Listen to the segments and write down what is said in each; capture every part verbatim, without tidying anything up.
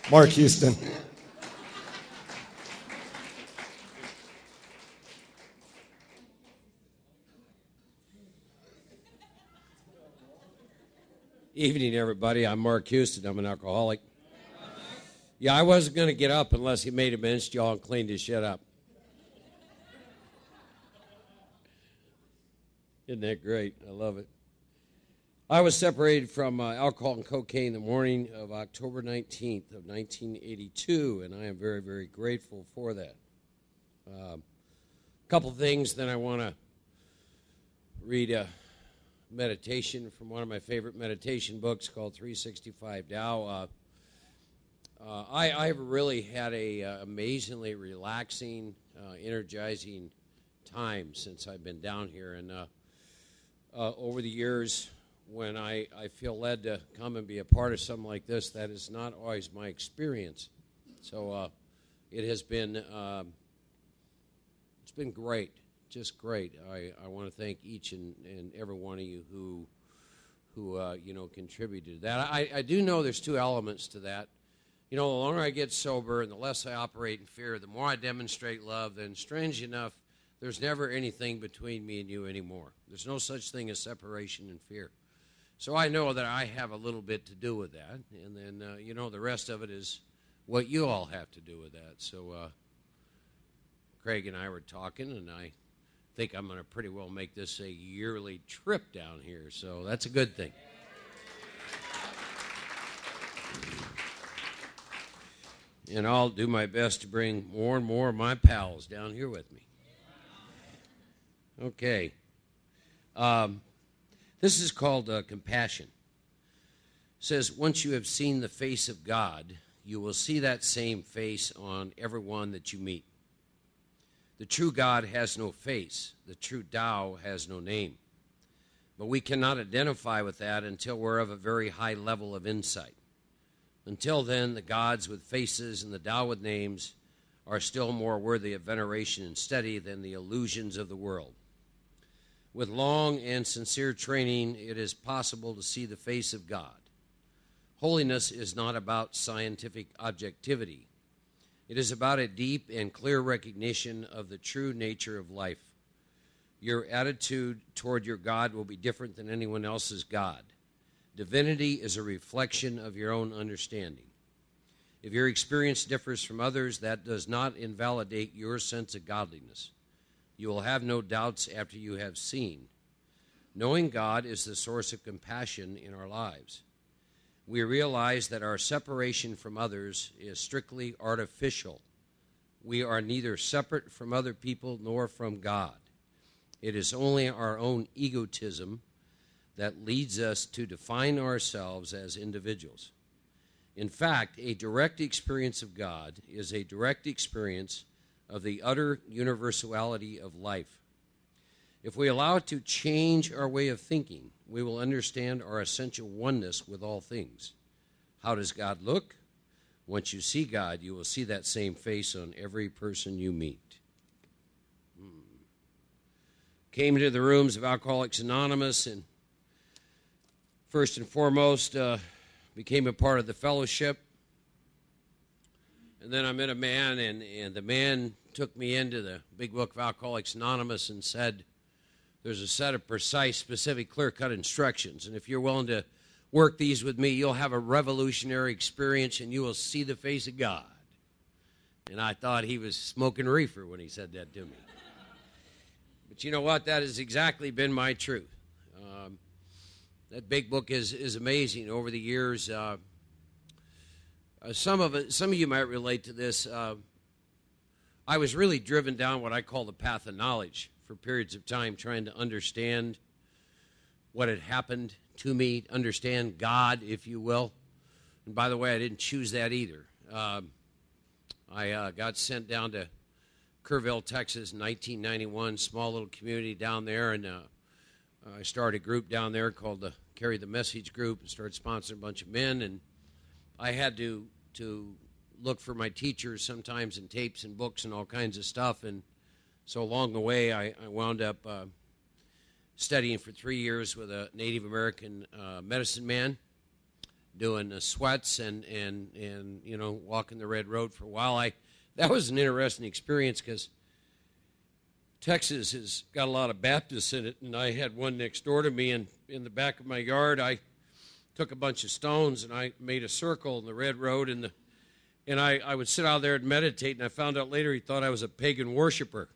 Mark Houston. Evening, everybody. I'm Mark Houston. I'm an alcoholic. Yeah, I wasn't going to get up unless he made a mince y'all and cleaned his shit up. Isn't that great? I love it. I was separated from uh, alcohol and cocaine the morning of October nineteenth of nineteen eighty-two, and I am very, very grateful for that. A um, couple things, then I want to read a meditation from one of my favorite meditation books called three sixty-five Tao. Uh, uh, I, I've really had a uh, amazingly relaxing, uh, energizing time since I've been down here, and uh, uh, over the years, when I, I feel led to come and be a part of something like this, that is not always my experience. So uh, it has been um, it's been great, just great. I, I want to thank each and, and every one of you who who uh, you know contributed to that. I, I do know there's two elements to that. You know, the longer I get sober and the less I operate in fear, the more I demonstrate love. Then, strange enough, there's never anything between me and you anymore. There's no such thing as separation and fear. So I know that I have a little bit to do with that, and then, uh, you know, the rest of it is what you all have to do with that. So uh, Craig and I were talking, and I think I'm going to pretty well make this a yearly trip down here, so that's a good thing. And I'll do my best to bring more and more of my pals down here with me. Okay. Um... This is called uh, compassion. It says, once you have seen the face of God, you will see that same face on everyone that you meet. The true God has no face. The true Tao has no name. But we cannot identify with that until we're of a very high level of insight. Until then, the gods with faces and the Tao with names are still more worthy of veneration and study than the illusions of the world. With long and sincere training, it is possible to see the face of God. Holiness is not about scientific objectivity. It is about a deep and clear recognition of the true nature of life. Your attitude toward your God will be different than anyone else's God. Divinity is a reflection of your own understanding. If your experience differs from others, that does not invalidate your sense of godliness. You will have no doubts after you have seen. Knowing God is the source of compassion in our lives. We realize that our separation from others is strictly artificial. We are neither separate from other people nor from God. It is only our own egotism that leads us to define ourselves as individuals. In fact, a direct experience of God is a direct experience of the utter universality of life. If we allow it to change our way of thinking, we will understand our essential oneness with all things. How does God look? Once you see God, you will see that same face on every person you meet. Hmm. Came into the rooms of Alcoholics Anonymous, and first and foremost, uh, became a part of the fellowship. And then I met a man, and, and the man took me into the Big Book of Alcoholics Anonymous and said, there's a set of precise, specific, clear-cut instructions, and if you're willing to work these with me, you'll have a revolutionary experience, and you will see the face of God. And I thought he was smoking reefer when he said that to me. But you know what? That has exactly been my truth. Um, that Big Book is, is amazing. Over the years, uh, Uh, some of it, some of you might relate to this. Uh, I was really driven down what I call the path of knowledge for periods of time, trying to understand what had happened to me, understand God, if you will. And by the way, I didn't choose that either. Um, I uh, got sent down to Kerrville, Texas in nineteen ninety-one, small little community down there, and uh, I started a group down there called the Carry the Message Group and started sponsoring a bunch of men, and I had to to look for my teachers sometimes in tapes and books and all kinds of stuff, and so along the way I, I wound up uh, studying for three years with a Native American uh, medicine man doing the sweats and, and, and you know, walking the red road for a while. I that was an interesting experience because Texas has got a lot of Baptists in it, and I had one next door to me, and in the back of my yard, I took a bunch of stones, and I made a circle in the red road, and the and I, I would sit out there and meditate, and I found out later he thought I was a pagan worshiper.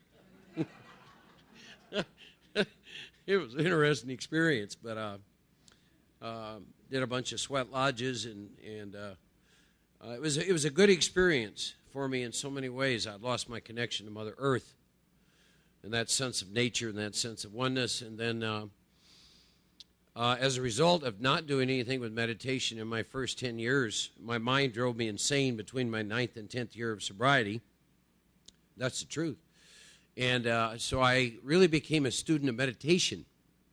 It was an interesting experience, but uh, uh, did a bunch of sweat lodges, and and uh, uh, it was it was a good experience for me in so many ways. I'd lost my connection to Mother Earth, and that sense of nature, and that sense of oneness, and then uh, uh, as a result of not doing anything with meditation in my first ten years, my mind drove me insane between my ninth and tenth year of sobriety. That's the truth. And uh, so I really became a student of meditation.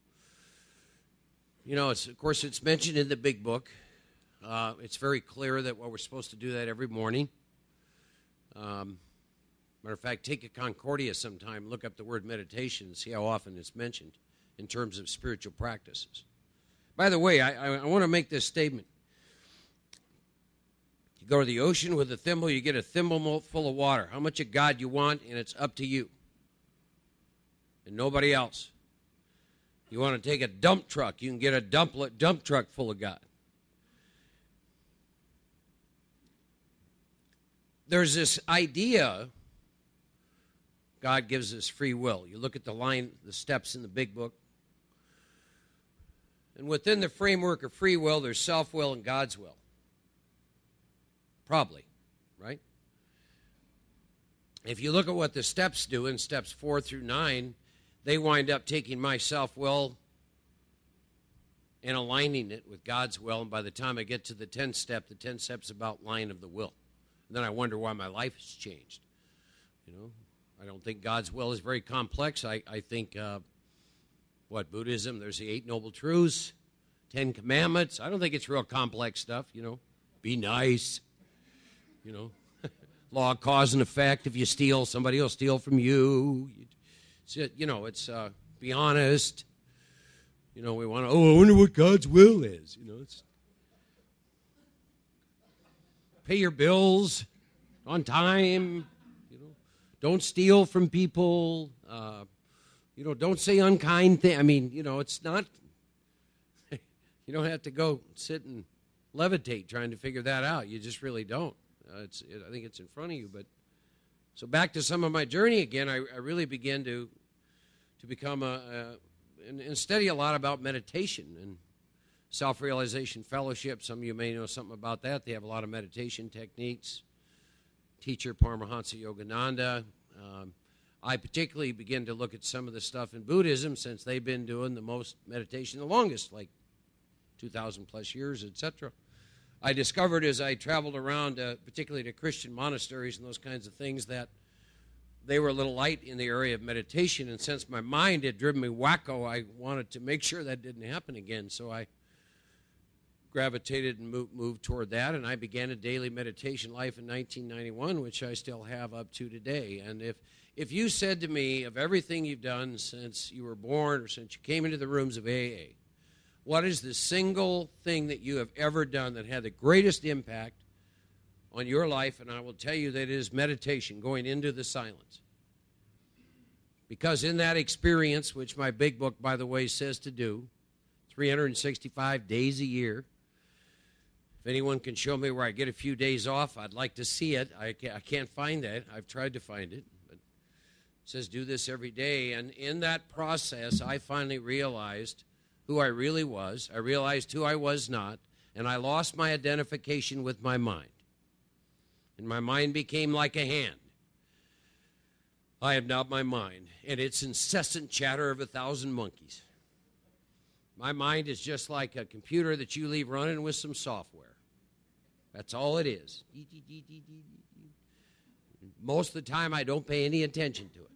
You know, it's, of course, it's mentioned in the big book. Uh, it's very clear that well, we're supposed to do that every morning. Um, matter of fact, take a Concordia sometime, look up the word meditation, and see how often it's mentioned in terms of spiritual practices. By the way, I, I, I want to make this statement. You go to the ocean with a thimble, you get a thimble full of water. How much of God you want, and it's up to you. And nobody else. You want to take a dump truck, you can get a dump, dump truck full of God. There's this idea God gives us free will. You look at the line, the steps in the big book. And within the framework of free will, there's self-will and God's will. Probably, right? If you look at what the steps do in steps four through nine, they wind up taking my self-will and aligning it with God's will. And by the time I get to the tenth step, the tenth step's about line of the will. And then I wonder why my life has changed. You know, I don't think God's will is very complex. I, I think, uh, what, Buddhism, there's the Eight Noble Truths, Ten Commandments. I don't think it's real complex stuff, you know. Be nice, you know. Law of cause and effect. If you steal, somebody will steal from you. You know, it's uh, be honest. You know, we want to, oh, I wonder what God's will is. You know, it's pay your bills on time. You know, don't steal from people. Uh, you know, don't say unkind things. I mean, you know, it's not, you don't have to go sit and levitate trying to figure that out. You just really don't. Uh, it's, it, I think it's in front of you. But so back to some of my journey again, I, I really began to to become a, a and, and study a lot about meditation and self-realization fellowship. Some of you may know something about that. They have a lot of meditation techniques. Teacher Paramahansa Yogananda. Um, I particularly began to look at some of the stuff in Buddhism since they've been doing the most meditation the longest, like two thousand plus years, et cetera. I discovered as I traveled around, uh, particularly to Christian monasteries and those kinds of things, that they were a little light in the area of meditation. And since my mind had driven me wacko, I wanted to make sure that didn't happen again. So I gravitated and moved, moved toward that, and I began a daily meditation life in nineteen ninety-one, which I still have up to today. And if if you said to me, of everything you've done since you were born or since you came into the rooms of A A, what is the single thing that you have ever done that had the greatest impact on your life? And I will tell you that it is meditation, going into the silence. Because in that experience, which my big book, by the way, says to do, three hundred sixty-five days a year, if anyone can show me where I get a few days off, I'd like to see it. I can't, I can't find that. I've tried to find it. But it says do this every day. And in that process, I finally realized who I really was. I realized who I was not. And I lost my identification with my mind. And my mind became like a hand. I am not my mind. And its incessant chatter of a thousand monkeys. My mind is just like a computer that you leave running with some software. That's all it is. Most of the time, I don't pay any attention to it.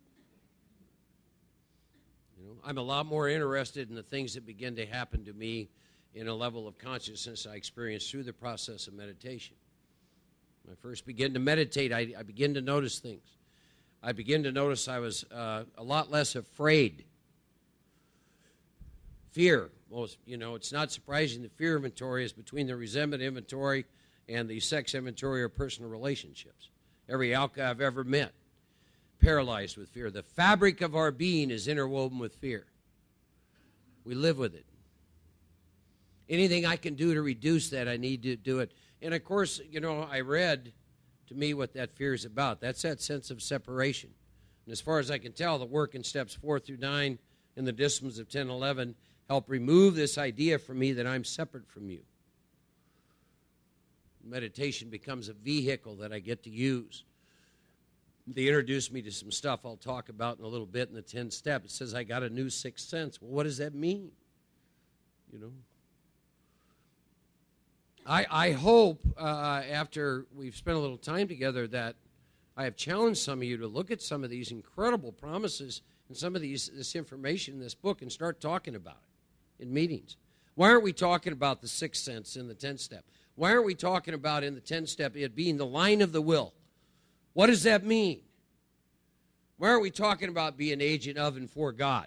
You know, I'm a lot more interested in the things that begin to happen to me in a level of consciousness I experienced through the process of meditation. When I first began to meditate, I, I began to notice things. I began to notice I was uh, a lot less afraid. Fear. Most, you know, it's not surprising the fear inventory is between the resentment inventory and the sex inventory or personal relationships. Every alka I've ever met, paralyzed with fear. The fabric of our being is interwoven with fear. We live with it. Anything I can do to reduce that, I need to do it. And, of course, you know, I read, to me, what that fear is about. That's that sense of separation. And as far as I can tell, the work in steps four through nine in the disciplines of ten eleven help remove this idea from me that I'm separate from you. Meditation becomes a vehicle that I get to use. They introduced me to some stuff I'll talk about in a little bit in the ten step. It says I got a new sixth sense. Well, what does that mean? You know? I, I hope uh, after we've spent a little time together that I have challenged some of you to look at some of these incredible promises and some of these this information in this book and start talking about it in meetings. Why aren't we talking about the sixth sense in the tenth step? Why aren't we talking about in the tenth step it being the line of the will? What does that mean? Why aren't we talking about being an agent of and for God?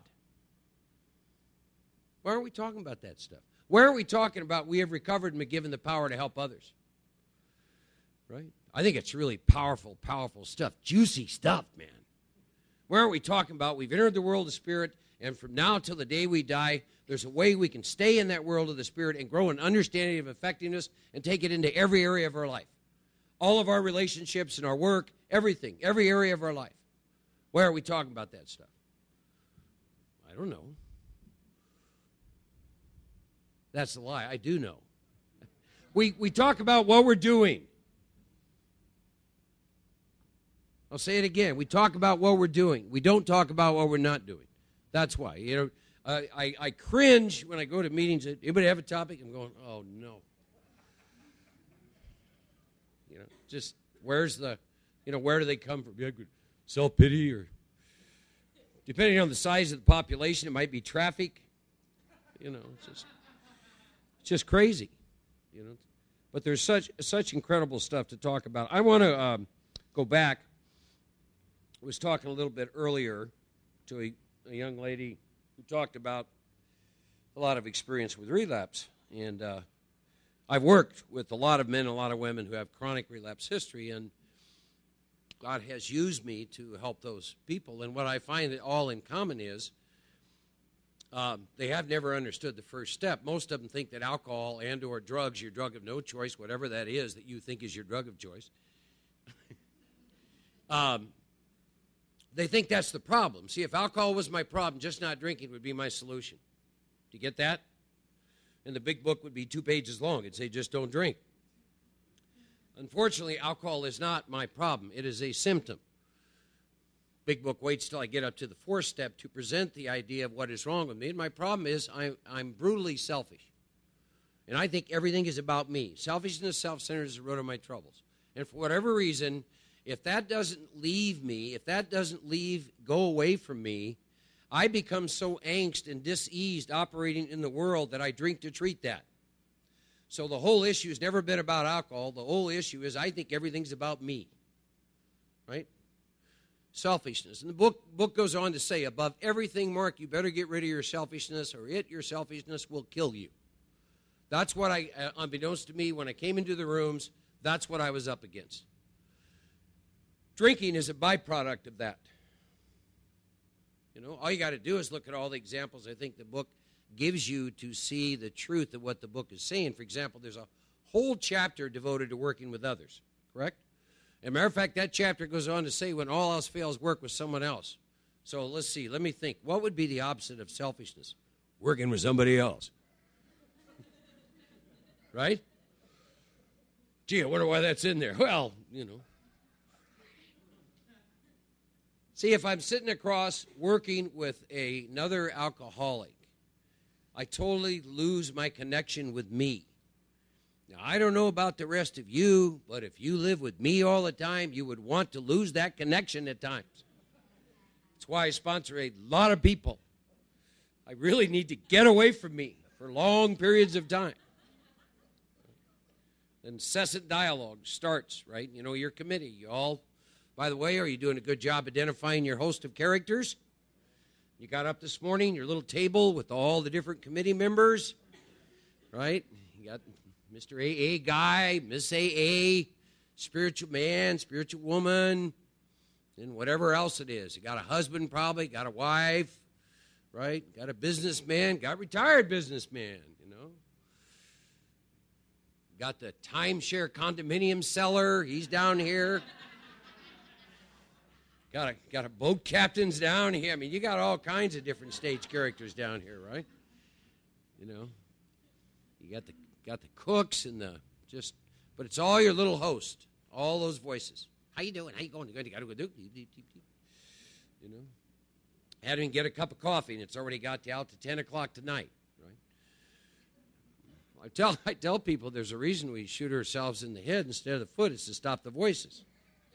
Why aren't we talking about that stuff? Why aren't we talking about we have recovered and been given the power to help others? Right? I think it's really powerful, powerful stuff. Juicy stuff, man. Why aren't we talking about we've entered the world of spirit, and from now till the day we die, there's a way we can stay in that world of the spirit and grow an understanding of effectiveness and take it into every area of our life. All of our relationships and our work, everything, every area of our life. Why are we talking about that stuff? I don't know. That's a lie. I do know. We, we talk about what we're doing. I'll say it again. We talk about what we're doing. We don't talk about what we're not doing. That's why. You know, uh, I, I cringe when I go to meetings. Anybody have a topic? I'm going, oh, no. You know, just where's the, you know, where do they come from? Self-pity or, depending on the size of the population, it might be traffic. You know, it's just, it's just crazy. You know, but there's such such incredible stuff to talk about. I want to um, go back. I was talking a little bit earlier to a, a young lady who talked about a lot of experience with relapse. And uh, I've worked with a lot of men and a lot of women who have chronic relapse history, and God has used me to help those people. And what I find that all in common is um, they have never understood the first step. Most of them think that alcohol and or drugs, your drug of no choice, whatever that is that you think is your drug of choice, um, they think that's the problem. See, if alcohol was my problem, just not drinking would be my solution. Do you get that? And the big book would be two pages long. It'd say, just don't drink. Unfortunately, alcohol is not my problem. It is a symptom. Big book waits till I get up to the fourth step to present the idea of what is wrong with me. And my problem is I'm, I'm brutally selfish. And I think everything is about me. Selfishness, self-centered is the root of my troubles. And for whatever reason, if that doesn't leave me, if that doesn't leave, go away from me, I become so angst and diseased operating in the world that I drink to treat that. So the whole issue has never been about alcohol. The whole issue is I think everything's about me. Right? Selfishness. And the book, book goes on to say, above everything, Mark, you better get rid of your selfishness, or it, your selfishness, will kill you. That's what I, uh, unbeknownst to me, when I came into the rooms, that's what I was up against. Drinking is a byproduct of that. You know, all you got to do is look at all the examples I think the book gives you to see the truth of what the book is saying. For example, there's a whole chapter devoted to working with others, correct? As a matter of fact, that chapter goes on to say when all else fails, work with someone else. So let's see, let me think. What would be the opposite of selfishness? Working with somebody else. Right? Gee, I wonder why that's in there. Well, you know. See, if I'm sitting across working with a, another alcoholic, I totally lose my connection with me. Now, I don't know about the rest of you, but if you live with me all the time, you would want to lose that connection at times. That's why I sponsor a lot of people. I really need to get away from me for long periods of time. Incessant dialogue starts, right? You know, your committee, you all... By the way, are you doing a good job identifying your host of characters? You got up this morning, your little table with all the different committee members, right? You got Mister A A guy, Miss A A, spiritual man, spiritual woman, and whatever else it is. You got a husband probably, got a wife, right? Got a businessman, got a retired businessman, you know. Got the timeshare condominium seller, he's down here. Got a, got a boat captains down here. I mean, you got all kinds of different stage characters down here, right? You know, you got the got the cooks and the just, but it's all your little host, all those voices. How you doing? How you going? You got to go do? You know, had to get a cup of coffee, and it's already got you out to ten o'clock tonight, right? I tell I tell people there's a reason we shoot ourselves in the head instead of the foot. It's to stop the voices.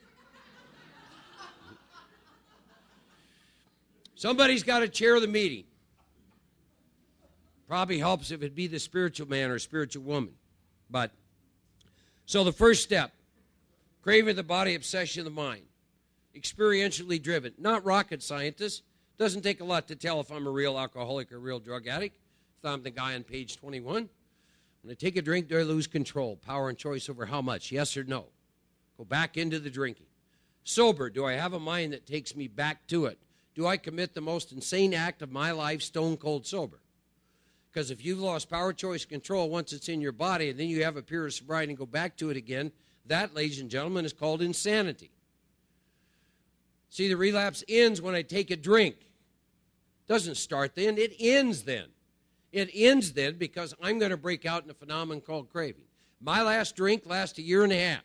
Somebody's got to chair the meeting. Probably helps if it be the spiritual man or spiritual woman. But, so the first step, craving the body, obsession of the mind. Experientially driven. Not rocket scientists. Doesn't take a lot to tell if I'm a real alcoholic or a real drug addict. If I'm the guy on page twenty-one. When I take a drink, do I lose control? Power and choice over how much? Yes or no? Go back into the drinking. Sober, do I have a mind that takes me back to it? Do I commit the most insane act of my life stone cold sober? Because if you've lost power, choice, control once it's in your body, and then you have a period of sobriety and go back to it again, that, ladies and gentlemen, is called insanity. See, the relapse ends when I take a drink. Doesn't start then, it ends then. It ends then because I'm going to break out in a phenomenon called craving. My last drink lasts a year and a half.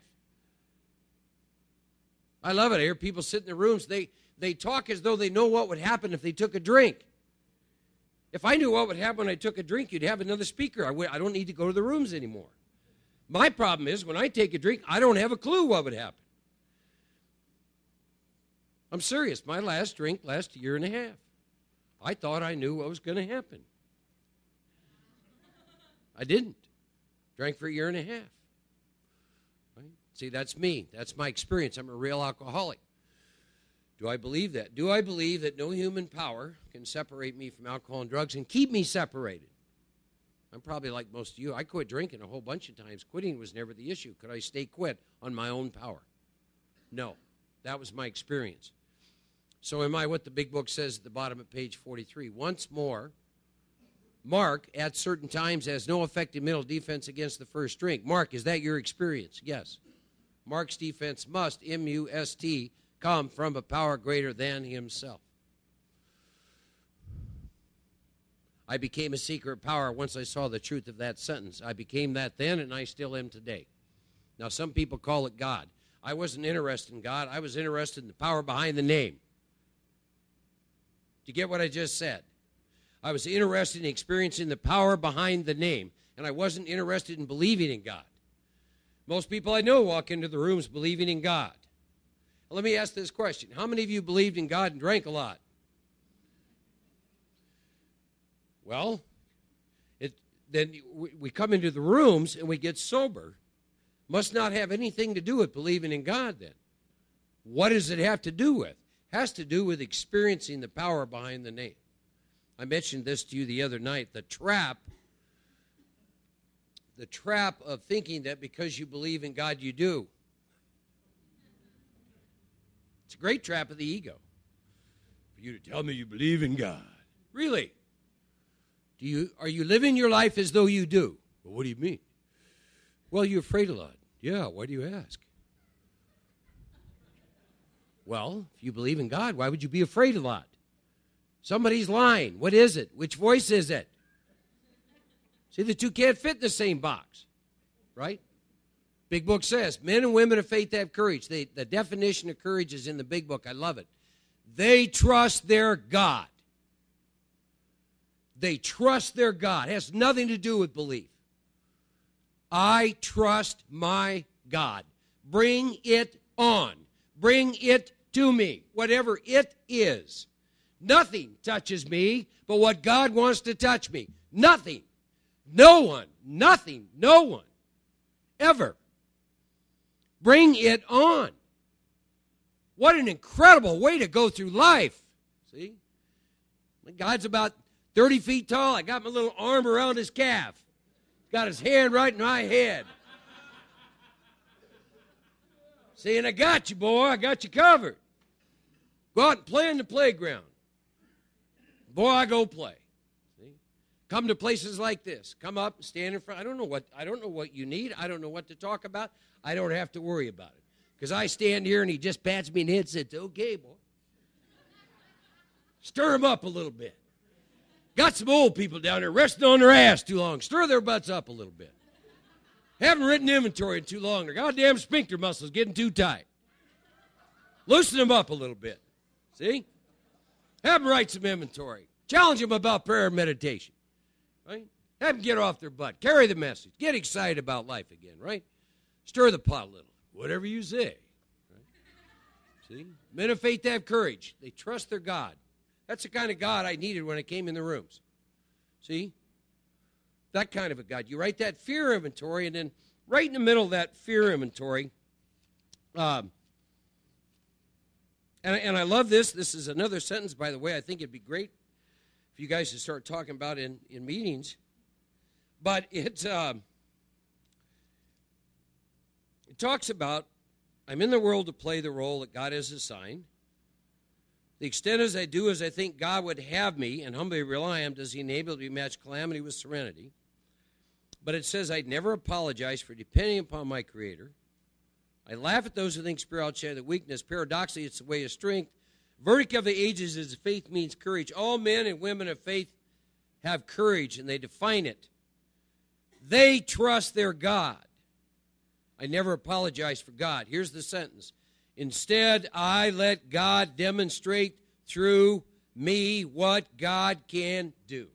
I love it. I hear people sit in their rooms, they... They talk as though they know what would happen if they took a drink. If I knew what would happen when I took a drink, you'd have another speaker. I, w- I don't need to go to the rooms anymore. My problem is when I take a drink, I don't have a clue what would happen. I'm serious. My last drink lasted a year and a half. I thought I knew what was going to happen. I didn't. Drank for a year and a half. Right? See, that's me. That's my experience. I'm a real alcoholic. Do I believe that? Do I believe that no human power can separate me from alcohol and drugs and keep me separated? I'm probably like most of you. I quit drinking a whole bunch of times. Quitting was never the issue. Could I stay quit on my own power? No. That was my experience. So am I what the big book says at the bottom of page forty-three. Once more, Mark, at certain times, has no effective mental defense against the first drink. Mark, is that your experience? Yes. Mark's defense must, M U S T, come from a power greater than himself. I became a seeker of power once I saw the truth of that sentence. I became that then, and I still am today. Now, some people call it God. I wasn't interested in God. I was interested in the power behind the name. Do you get what I just said? I was interested in experiencing the power behind the name, and I wasn't interested in believing in God. Most people I know walk into the rooms believing in God. Let me ask this question. How many of you believed in God and drank a lot? Well, it, then we come into the rooms and we get sober. Must not have anything to do with believing in God then. What does it have to do with? It has to do with experiencing the power behind the name. I mentioned this to you the other night. The trap, the trap of thinking that because you believe in God, you do. It's a great trap of the ego. For you to tell me you believe in God. Really? Do you, are you living your life as though you do? Well, what do you mean? Well, you're afraid a lot. Yeah, why do you ask? Well, if you believe in God, why would you be afraid a lot? Somebody's lying. What is it? Which voice is it? See, the two can't fit in the same box, right? Big book says, men and women of faith have courage. They, the definition of courage is in the big book. I love it. They trust their God. They trust their God. It has nothing to do with belief. I trust my God. Bring it on. Bring it to me. Whatever it is. Nothing touches me but what God wants to touch me. Nothing. No one. Nothing. No one. Ever. Bring it on. What an incredible way to go through life. See? God's about thirty feet tall. I got my little arm around his calf. Got his hand right in my head. Saying, I got you, boy. I got you covered. Go out and play in the playground. Boy, I go play. See? Come to places like this. Come up and stand in front. I don't know what I don't know what you need. I don't know what to talk about. I don't have to worry about it. Because I stand here and he just pats me in the head and says, okay, boy. Stir them up a little bit. Got some old people down there resting on their ass too long. Stir their butts up a little bit. Haven't written inventory in too long. Their goddamn sphincter muscles getting too tight. Loosen them up a little bit. See? Have them write some inventory. Challenge them about prayer and meditation. Right? Have them get off their butt. Carry the message. Get excited about life again, right? Stir the pot a little. Whatever you say. Right? See? Men of faith have courage. They trust their God. That's the kind of God I needed when I came in the rooms. See? That kind of a God. You write that fear inventory, and then right in the middle of that fear inventory, um, and, and I love this. This is another sentence, by the way. I think it'd be great for you guys to start talking about in, in meetings. But it, um, it talks about, I'm in the world to play the role that God has assigned. The extent as I do as I think God would have me and humbly rely on him, does he enable me to match calamity with serenity. But it says I'd never apologize for depending upon my Creator. I laugh at those who think spirituality is weakness. Paradoxically, it's the way of strength. Verdict of the ages is faith means courage. All men and women of faith have courage, and they define it. They trust their God. I never apologize for God. Here's the sentence. Instead, I let God demonstrate through me what God can do.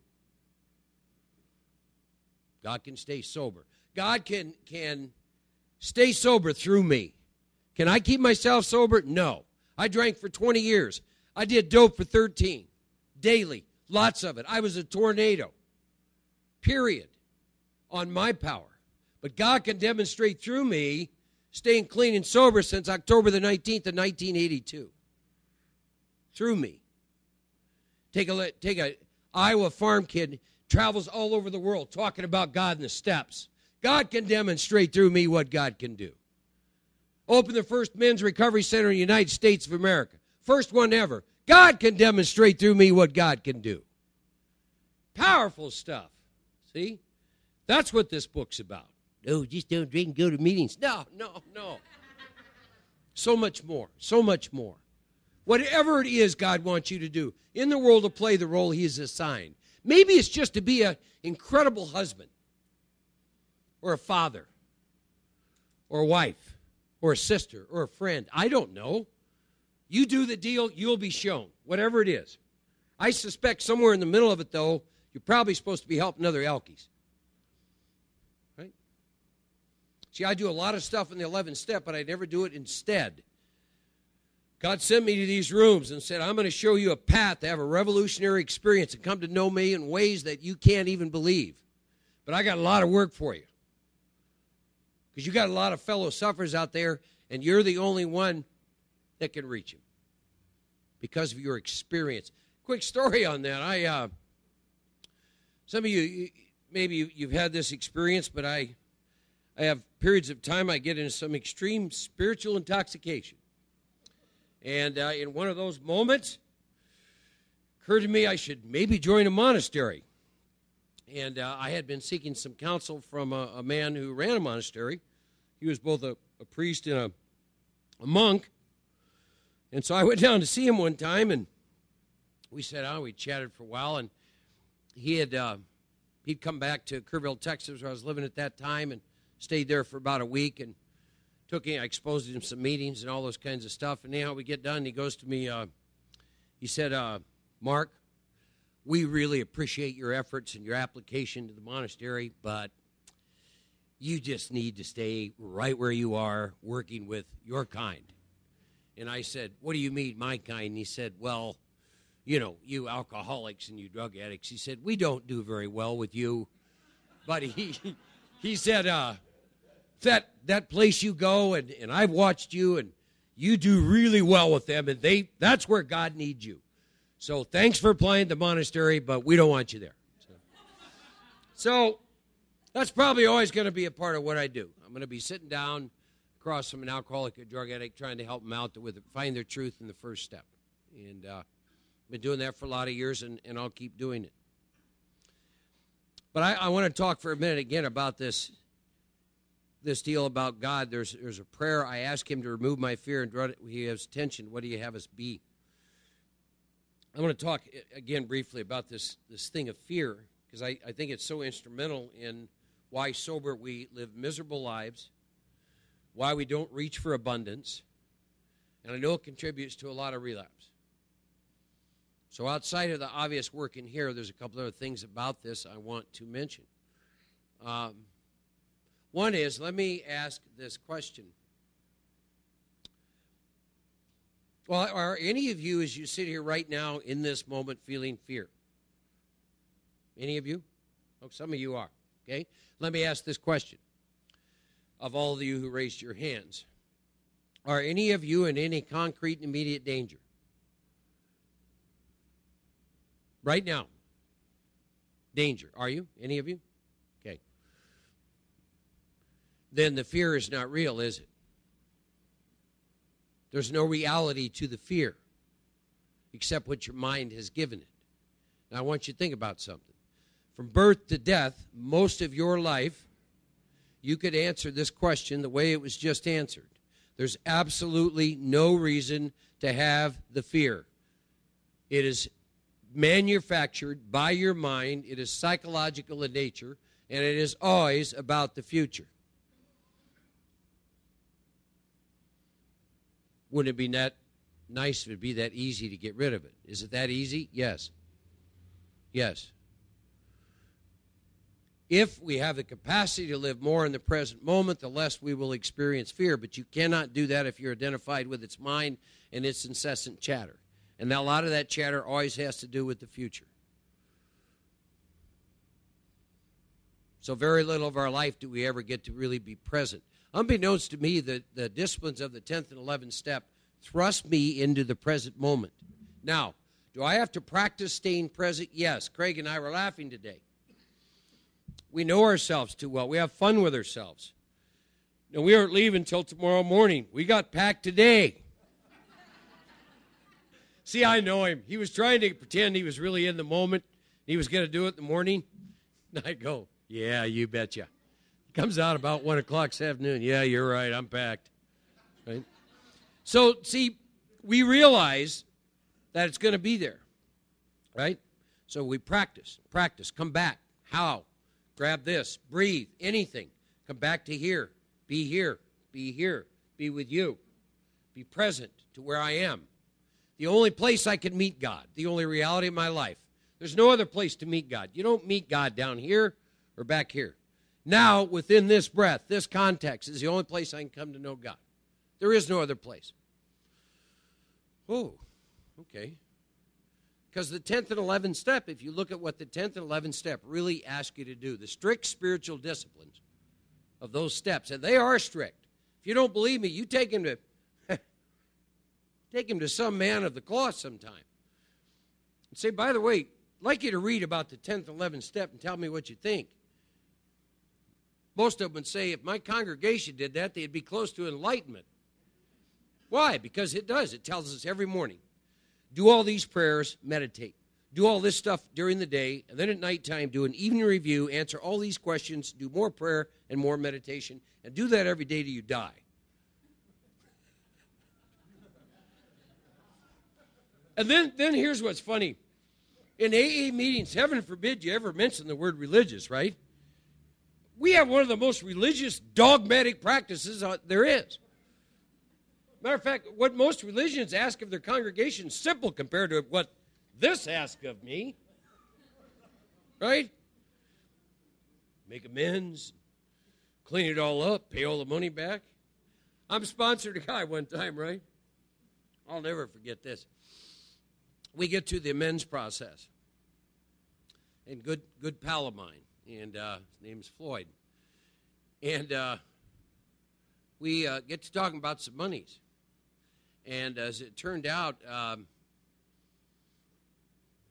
God can stay sober. God can, can stay sober through me. Can I keep myself sober? No. I drank for twenty years. I did dope for thirteen. Daily. Lots of it. I was a tornado. Period. On my power. But God can demonstrate through me staying clean and sober since October the nineteenth of nineteen eighty-two. Through me. Take a, take a Iowa farm kid, travels all over the world talking about God in the steppes. God can demonstrate through me what God can do. Open the first men's recovery center in the United States of America. First one ever. God can demonstrate through me what God can do. Powerful stuff. See? That's what this book's about. No, just don't drink and go to meetings. No, no, no. So much more. So much more. Whatever it is God wants you to do in the world to play the role he has assigned. Maybe it's just to be an incredible husband or a father or a wife or a sister or a friend. I don't know. You do the deal, you'll be shown, whatever it is. I suspect somewhere in the middle of it, though, you're probably supposed to be helping other Elkies. Right? See, I do a lot of stuff in the eleventh step, but I never do it instead. God sent me to these rooms and said, I'm going to show you a path to have a revolutionary experience and come to know me in ways that you can't even believe. But I got a lot of work for you. Because you got a lot of fellow sufferers out there, and you're the only one that can reach them because of your experience. Quick story on that. I, uh, some of you, maybe you, you've had this experience, but I, I have periods of time I get into some extreme spiritual intoxication. And uh, in one of those moments, it occurred to me I should maybe join a monastery. And uh, I had been seeking some counsel from a, a man who ran a monastery. He was both a, a priest and a, a monk. And so I went down to see him one time, and we sat down, we chatted for a while, and he had uh, he'd come back to Kerrville, Texas, where I was living at that time, and stayed there for about a week, and took him, I exposed him to some meetings and all those kinds of stuff. And anyhow, we get done, and he goes to me, uh, he said, uh, Mark, we really appreciate your efforts and your application to the monastery, but you just need to stay right where you are working with your kind. And I said, what do you mean, my kind? And he said, well, you know, you alcoholics and you drug addicts. He said, we don't do very well with you. But he he said, uh, that that place you go, and, and I've watched you, and you do really well with them, and they that's where God needs you. So thanks for playing the monastery, but we don't want you there. So, so that's probably always going to be a part of what I do. I'm going to be sitting down across from an alcoholic or drug addict trying to help them out with it, find their truth in the first step. And uh, I've been doing that for a lot of years, and, and I'll keep doing it. But I, I want to talk for a minute again about this this deal about God. There's there's a prayer. I ask him to remove my fear and draw it. He has tension. What do you have us be? I want to talk again briefly about this, this thing of fear, because I, I think it's so instrumental in why sober we live miserable lives, why we don't reach for abundance, and I know it contributes to a lot of relapse. So outside of the obvious work in here, there's a couple other things about this I want to mention. Um, one is, let me ask this question. Well, are any of you, as you sit here right now in this moment, feeling fear? Any of you? Oh, some of you are. Okay? Let me ask this question. Of all of you who raised your hands, are any of you in any concrete and immediate danger? Right now. Danger. Are you? Any of you? Okay. Then the fear is not real, is it? There's no reality to the fear except what your mind has given it. Now, I want you to think about something. From birth to death, most of your life, you could answer this question the way it was just answered. There's absolutely no reason to have the fear. It is manufactured by your mind. It is psychological in nature, and it is always about the future. Wouldn't it be that nice if it would be that easy to get rid of it? Is it that easy? Yes. Yes. If we have the capacity to live more in the present moment, the less we will experience fear. But you cannot do that if you're identified with its mind and its incessant chatter. And a lot of that chatter always has to do with the future. So very little of our life do we ever get to really be present. Unbeknownst to me, the, the disciplines of the tenth and eleventh step thrust me into the present moment. Now, do I have to practice staying present? Yes. Craig and I were laughing today. We know ourselves too well. We have fun with ourselves. Now, we aren't leaving until tomorrow morning. We got packed today. See, I know him. He was trying to pretend he was really in the moment. He was going to do it in the morning. And I go, yeah, you betcha. Comes out about one o'clock this afternoon. Yeah, you're right. I'm packed. Right? So, see, we realize that it's going to be there. Right? So we practice, practice, come back. How? Grab this, breathe, anything. Come back to here. Be here. Be here. Be with you. Be present to where I am. The only place I can meet God, the only reality of my life. There's no other place to meet God. You don't meet God down here or back here. Now, within this breath, this context is the only place I can come to know God. There is no other place. Oh, okay. Because the tenth and eleventh step, if you look at what the tenth and eleventh step really ask you to do, the strict spiritual disciplines of those steps, and they are strict. If you don't believe me, you take him to take him to some man of the cloth sometime. And say, by the way, I'd like you to read about the tenth and eleventh step and tell me what you think. Most of them would say, if my congregation did that, they'd be close to enlightenment. Why? Because it does. It tells us every morning. Do all these prayers, meditate. Do all this stuff during the day, and then at nighttime, do an evening review, answer all these questions, do more prayer and more meditation, and do that every day till you die. And then, then here's what's funny. In A A meetings, heaven forbid you ever mention the word religious, right? We have one of the most religious, dogmatic practices there is. Matter of fact, what most religions ask of their congregation is simple compared to what this asks of me. Right? Make amends, clean it all up, pay all the money back. I'm sponsored a guy one time, right? I'll never forget this. We get to the amends process. And good good pal of mine, and uh, his name is Floyd. And uh, we uh, get to talking about some monies. And as it turned out, um,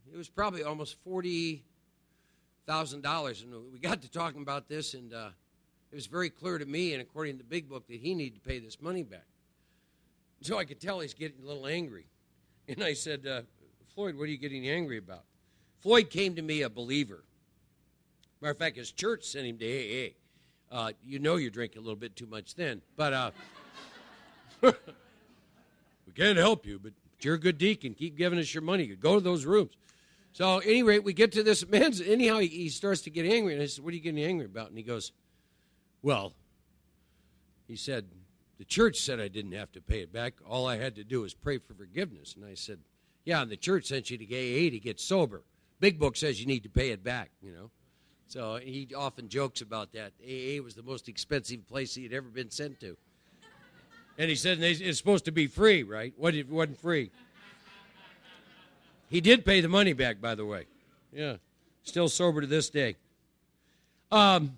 it was probably almost forty thousand dollars. And we got to talking about this, and uh, it was very clear to me, and according to the big book, that he needed to pay this money back. So I could tell he's getting a little angry. And I said, uh, Floyd, what are you getting angry about? Floyd came to me a believer. Matter of fact, his church sent him to A A. Uh, you know you're drinking a little bit too much then. But uh, we can't help you, but you're a good deacon. Keep giving us your money. Go to those rooms. So, at any rate, we get to this man's, anyhow, he, he starts to get angry. And I said, what are you getting angry about? And he goes, well, he said, the church said I didn't have to pay it back. All I had to do was pray for forgiveness. And I said, yeah, and the church sent you to A A to get sober. Big book says you need to pay it back, you know. So he often jokes about that. A A was the most expensive place he had ever been sent to. And he said it's supposed to be free, right? What if it wasn't free? He did pay the money back, by the way. Yeah. Still sober to this day. Um,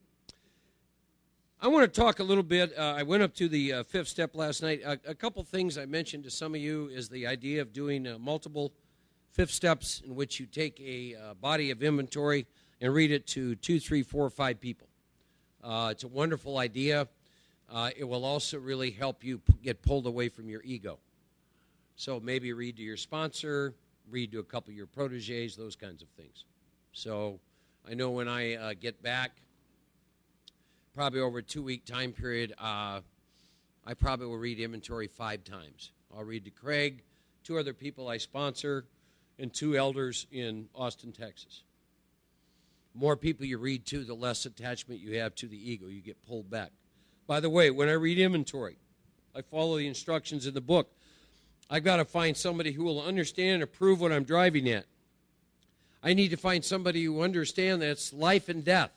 I want to talk a little bit. Uh, I went up to the uh, fifth step last night. Uh, a couple things I mentioned to some of you is the idea of doing uh, multiple fifth steps in which you take a uh, body of inventory and read it to two, three, four, five people. Uh, it's a wonderful idea. Uh, it will also really help you p- get pulled away from your ego. So maybe read to your sponsor, read to a couple of your proteges, those kinds of things. So I know when I uh, get back, probably over a two-week time period, uh, I probably will read inventory five times. I'll read to Craig, two other people I sponsor, and two elders in Austin, Texas. More people you read to, the less attachment you have to the ego. You get pulled back. By the way, when I read inventory, I follow the instructions in the book. I've got to find somebody who will understand and approve what I'm driving at. I need to find somebody who understands that it's life and death.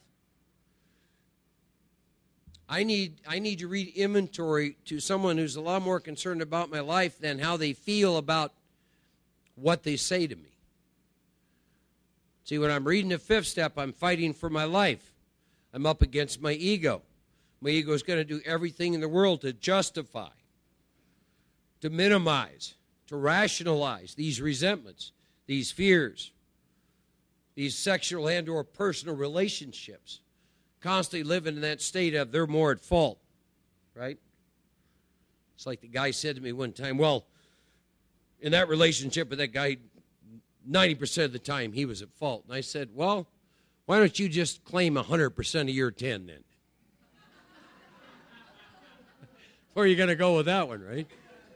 I need, I need to read inventory to someone who's a lot more concerned about my life than how they feel about what they say to me. See, when I'm reading the fifth step, I'm fighting for my life. I'm up against my ego. My ego is going to do everything in the world to justify, to minimize, to rationalize these resentments, these fears, these sexual and or personal relationships. Constantly living in that state of they're more at fault, right? It's like the guy said to me one time, well, in that relationship with that guy, ninety percent of the time he was at fault. And I said, well, why don't you just claim one hundred percent of your ten then? Where are you going to go with that one, right?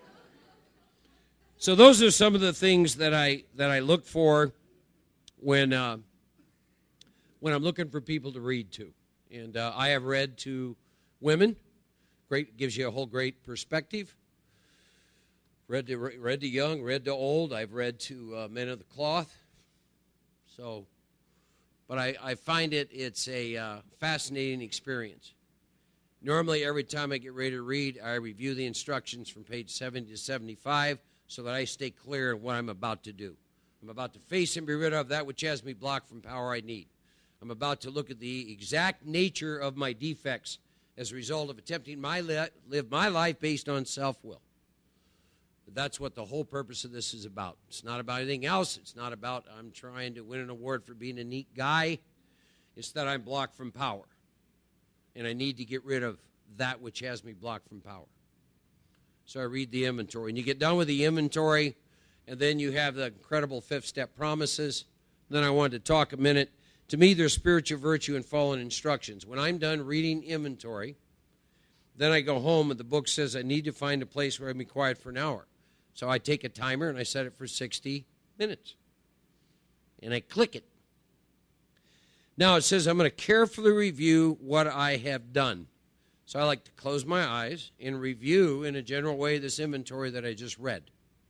So those are some of the things that I that I look for when uh, when I'm looking for people to read to. And uh, I have read to women. Great, gives you a whole great perspective. Read to read to young, read to old. I've read to uh, men of the cloth. So, but I, I find it it's a uh, fascinating experience. Normally, every time I get ready to read, I review the instructions from page seventy to seventy-five so that I stay clear of what I'm about to do. I'm about to face and be rid of that which has me blocked from power I need. I'm about to look at the exact nature of my defects as a result of attempting my li- live my life based on self-will. That's what the whole purpose of this is about. It's not about anything else. It's not about I'm trying to win an award for being a neat guy. It's that I'm blocked from power. And I need to get rid of that which has me blocked from power. So I read the inventory. And you get done with the inventory, and then you have the incredible fifth step promises. Then I wanted to talk a minute. To me, there's spiritual virtue in following instructions. When I'm done reading inventory, then I go home, and the book says I need to find a place where I can be quiet for an hour. So I take a timer, and I set it for sixty minutes. And I click it. Now it says I'm going to carefully review what I have done. So I like to close my eyes and review in a general way this inventory that I just read.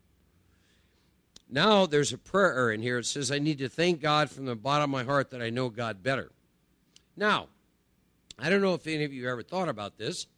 Now there's a prayer in here. It says I need to thank God from the bottom of my heart that I know God better. Now, I don't know if any of you ever thought about this,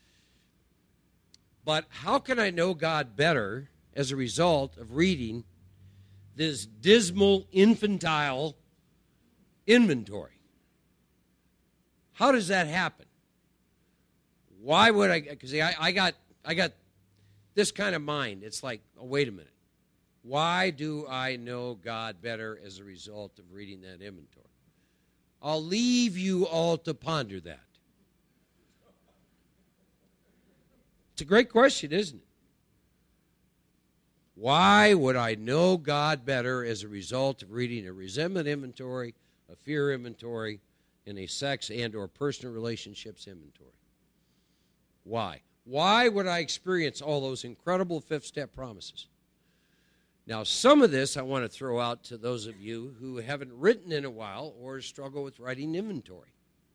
but how can I know God better as a result of reading this dismal, infantile inventory? How does that happen? Why would I? Because I, I got I got this kind of mind. It's like, oh, wait a minute. Why do I know God better as a result of reading that inventory? I'll leave you all to ponder that. It's a great question, isn't it? Why would I know God better as a result of reading a resentment inventory, a fear inventory, and a sex and or personal relationships inventory? Why? Why would I experience all those incredible fifth-step promises? Now, some of this I want to throw out to those of you who haven't written in a while or struggle with writing inventory.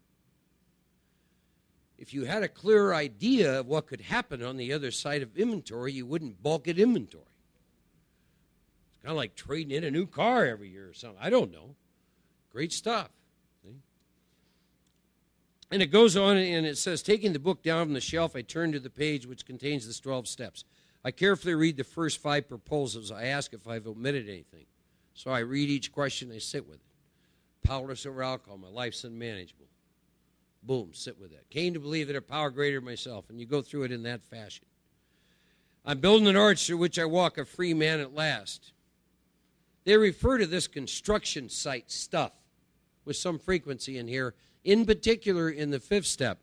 If you had a clear idea of what could happen on the other side of inventory, you wouldn't bulk at inventory. It's kind of like trading in a new car every year or something. I don't know. Great stuff. See? And it goes on and it says, taking the book down from the shelf, I turn to the page which contains the twelve steps. I carefully read the first five proposals. I ask if I've omitted anything. So I read each question. I sit with it. Powerless over alcohol. My life's unmanageable. Boom, sit with that. Came to believe that a power greater than myself. And you go through it in that fashion. I'm building an arch through which I walk a free man at last. They refer to this construction site stuff with some frequency in here, in particular in the fifth step.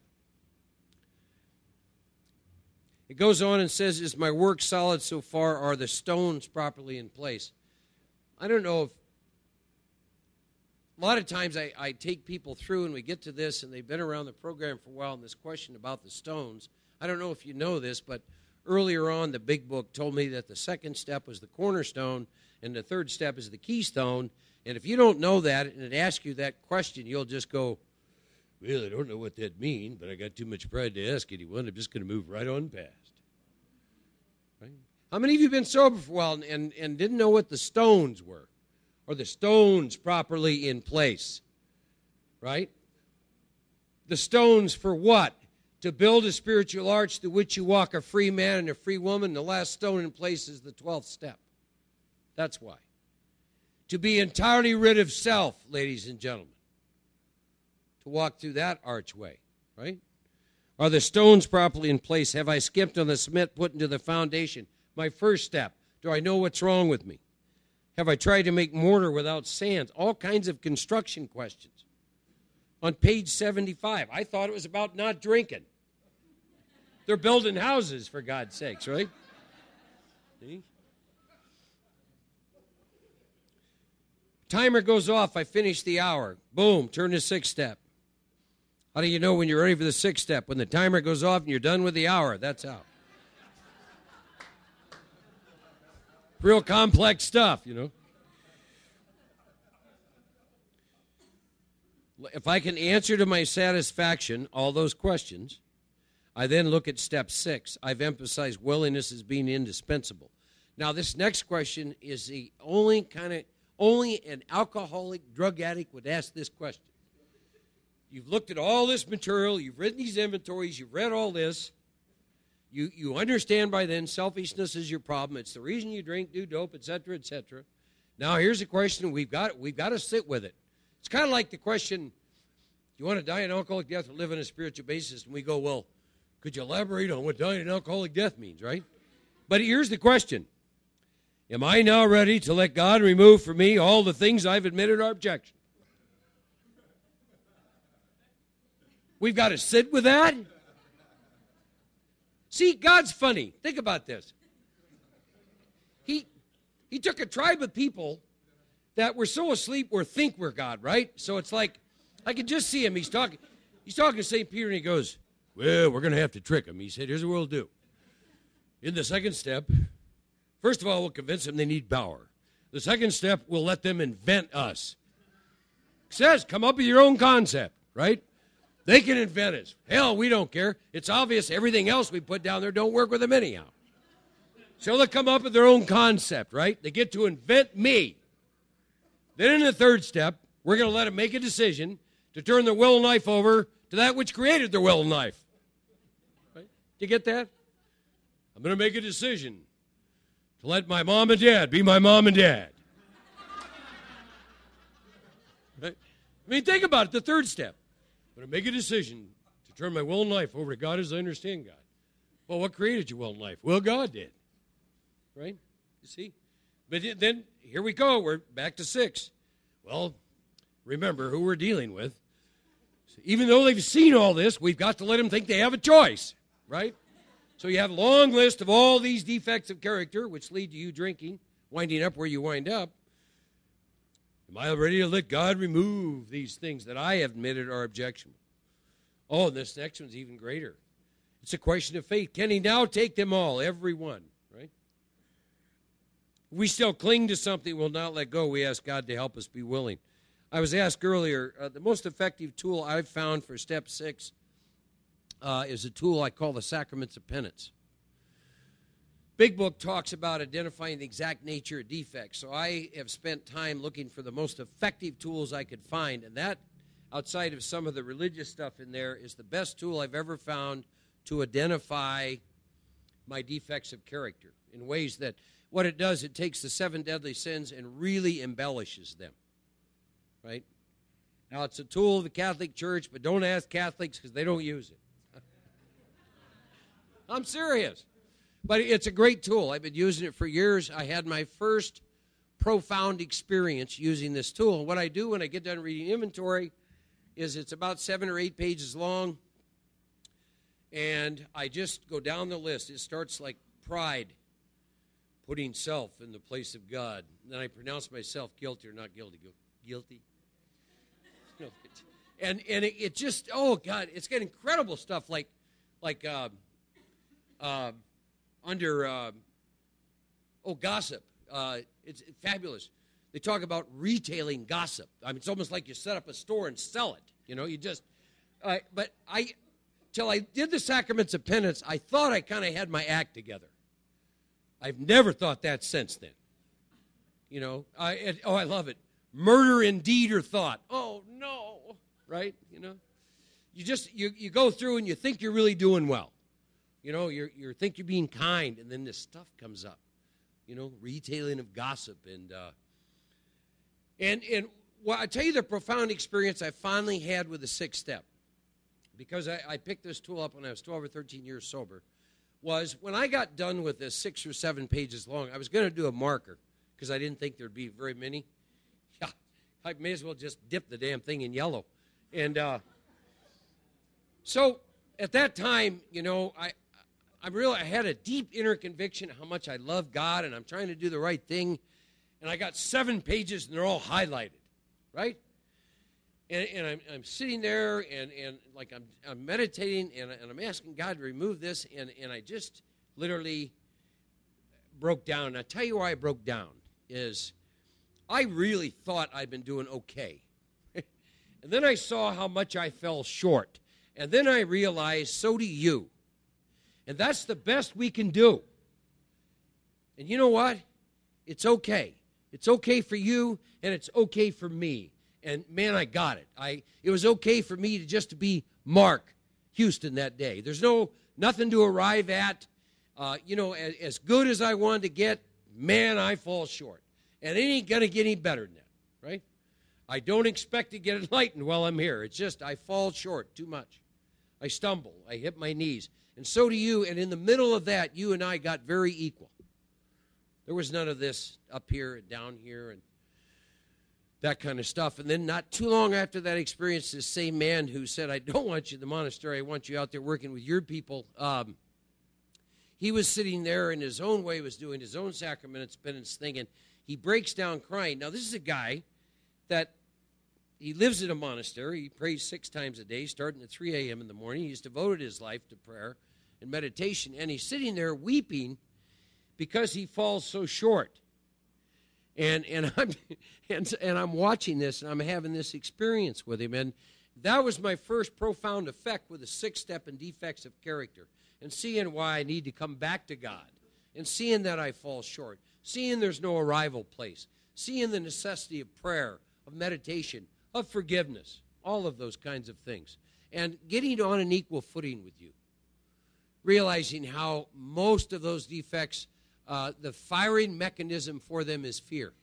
It goes on and says, is my work solid so far? Are the stones properly in place? I don't know if, a lot of times I, I take people through and we get to this and they've been around the program for a while and this question about the stones. I don't know if you know this, but earlier on the big book told me that the second step was the cornerstone and the third step is the keystone. And if you don't know that and it asks you that question, you'll just go, well, I don't know what that means, but I got too much pride to ask anyone. I'm just going to move right on past. Right? How many of you have been sober for a while and, and, and didn't know what the stones were? Or the stones properly in place? Right? The stones for what? To build a spiritual arch through which you walk a free man and a free woman. The last stone in place is the twelfth step. That's why. To be entirely rid of self, ladies and gentlemen. To walk through that archway, right? Are the stones properly in place? Have I skipped on the cement put into the foundation? My first step. Do I know what's wrong with me? Have I tried to make mortar without sand? All kinds of construction questions. On page seventy-five, I thought it was about not drinking. They're building houses, for God's sakes, right? See? Timer goes off. I finish the hour. Boom, turn to sixth step. How do you know when you're ready for the sixth step? When the timer goes off and you're done with the hour. That's how. Real complex stuff, you know. If I can answer to my satisfaction all those questions, I then look at step six. I've emphasized willingness as being indispensable. Now, this next question is the only kind of, only an alcoholic drug addict would ask this question. You've looked at all this material, you've written these inventories, you've read all this. You you understand by then selfishness is your problem. It's the reason you drink, do dope, et cetera, et cetera. Now here's a question we've got we've got to sit with it. It's kind of like the question, do you want to die an alcoholic death or live on a spiritual basis? And we go, well, could you elaborate on what dying an alcoholic death means, right? But here's the question. Am I now ready to let God remove from me all the things I've admitted are objection? We've got to sit with that? See, God's funny. Think about this. He, he took a tribe of people that were so asleep or think we're God, right? So it's like, I can just see him. He's talking, he's talking to Saint Peter, and he goes, well, we're going to have to trick him. He said, here's what we'll do. In the second step, first of all, we'll convince them they need power. The second step, we'll let them invent us. It says, come up with your own concept, right? They can invent us. Hell, we don't care. It's obvious everything else we put down there don't work with them anyhow. So they'll come up with their own concept, right? They get to invent me. Then in the third step, we're going to let them make a decision to turn their will and life over to that which created their will and life. Right? Do you get that? I'm going to make a decision to let my mom and dad be my mom and dad. Right? I mean, think about it, the third step. I'm going to make a decision to turn my will and life over to God as I understand God. Well, what created your will and life? Well, God did. Right? You see? But then, here we go. We're back to six. Well, remember who we're dealing with. So even though they've seen all this, we've got to let them think they have a choice, right? So you have a long list of all these defects of character, which lead to you drinking, winding up where you wind up. Am I ready to let God remove these things that I have admitted are objectionable? Oh, and this next one's even greater. It's a question of faith. Can he now take them all, every one, right? If we still cling to something, we'll not let go. We ask God to help us be willing. I was asked earlier, uh, the most effective tool I've found for step six uh, is a tool I call the sacraments of penance. Big Book talks about identifying the exact nature of defects. So I have spent time looking for the most effective tools I could find, and that, outside of some of the religious stuff in there, is the best tool I've ever found to identify my defects of character in ways that what it does, it takes the seven deadly sins and really embellishes them, right? Now, it's a tool of the Catholic Church, but don't ask Catholics because they don't use it. I'm serious. But it's a great tool. I've been using it for years. I had my first profound experience using this tool. And what I do when I get done reading inventory is it's about seven or eight pages long, and I just go down the list. It starts like pride, putting self in the place of God. And then I pronounce myself guilty or not guilty. Guilty. and and it, it just, oh, God, it's got incredible stuff like, like uh, uh, under, uh, oh, gossip. Uh, it's fabulous. They talk about retailing gossip. I mean, it's almost like you set up a store and sell it. You know, you just, uh, but I, till I did the sacraments of penance, I thought I kind of had my act together. I've never thought that since then. You know, I, it, oh, I love it. Murder in deed or thought. Oh, no, right? You know, you just, you, you go through and you think you're really doing well. You know, you you think you're being kind, and then this stuff comes up. You know, retailing of gossip. And, uh, and, and well, I tell you the profound experience I finally had with the sixth step, because I, I picked this tool up when I was twelve or thirteen years sober, was when I got done with this six or seven pages long, I was going to do a marker because I didn't think there'd be very many. Yeah, I may as well just dip the damn thing in yellow. And uh, so at that time, you know, I, I really I had a deep inner conviction of how much I love God, and I'm trying to do the right thing. And I got seven pages, and they're all highlighted, right? And, and I'm, I'm sitting there, and, and like I'm, I'm meditating, and, and I'm asking God to remove this, and, and I just literally broke down. And I'll tell you why I broke down is I really thought I'd been doing okay. And then I saw how much I fell short. And then I realized, so do you. And that's the best we can do. And you know what? It's okay. It's okay for you, and it's okay for me. And, man, I got it. I It was okay for me to just to be Mark Houston that day. There's no nothing to arrive at. Uh, you know, as, as good as I wanted to get, man, I fall short. And it ain't going to get any better than that, right? I don't expect to get enlightened while I'm here. It's just I fall short too much. I stumble. I hit my knees. And so do you. And in the middle of that, you and I got very equal. There was none of this up here and down here and that kind of stuff. And then not too long after that experience, this same man who said, I don't want you in the monastery, I want you out there working with your people, um, he was sitting there in his own way, was doing his own sacraments, penance thing, and he breaks down crying. Now, this is a guy that he lives in a monastery. He prays six times a day, starting at three a.m. in the morning. He's devoted his life to prayer and meditation, and he's sitting there weeping because he falls so short. And and I'm and, and I'm watching this, and I'm having this experience with him. And that was my first profound effect with the sixth step and defects of character, and seeing why I need to come back to God, and seeing that I fall short, seeing there's no arrival place, seeing the necessity of prayer, of meditation, of forgiveness, all of those kinds of things, and getting on an equal footing with you, realizing how most of those defects, uh, the firing mechanism for them is fear.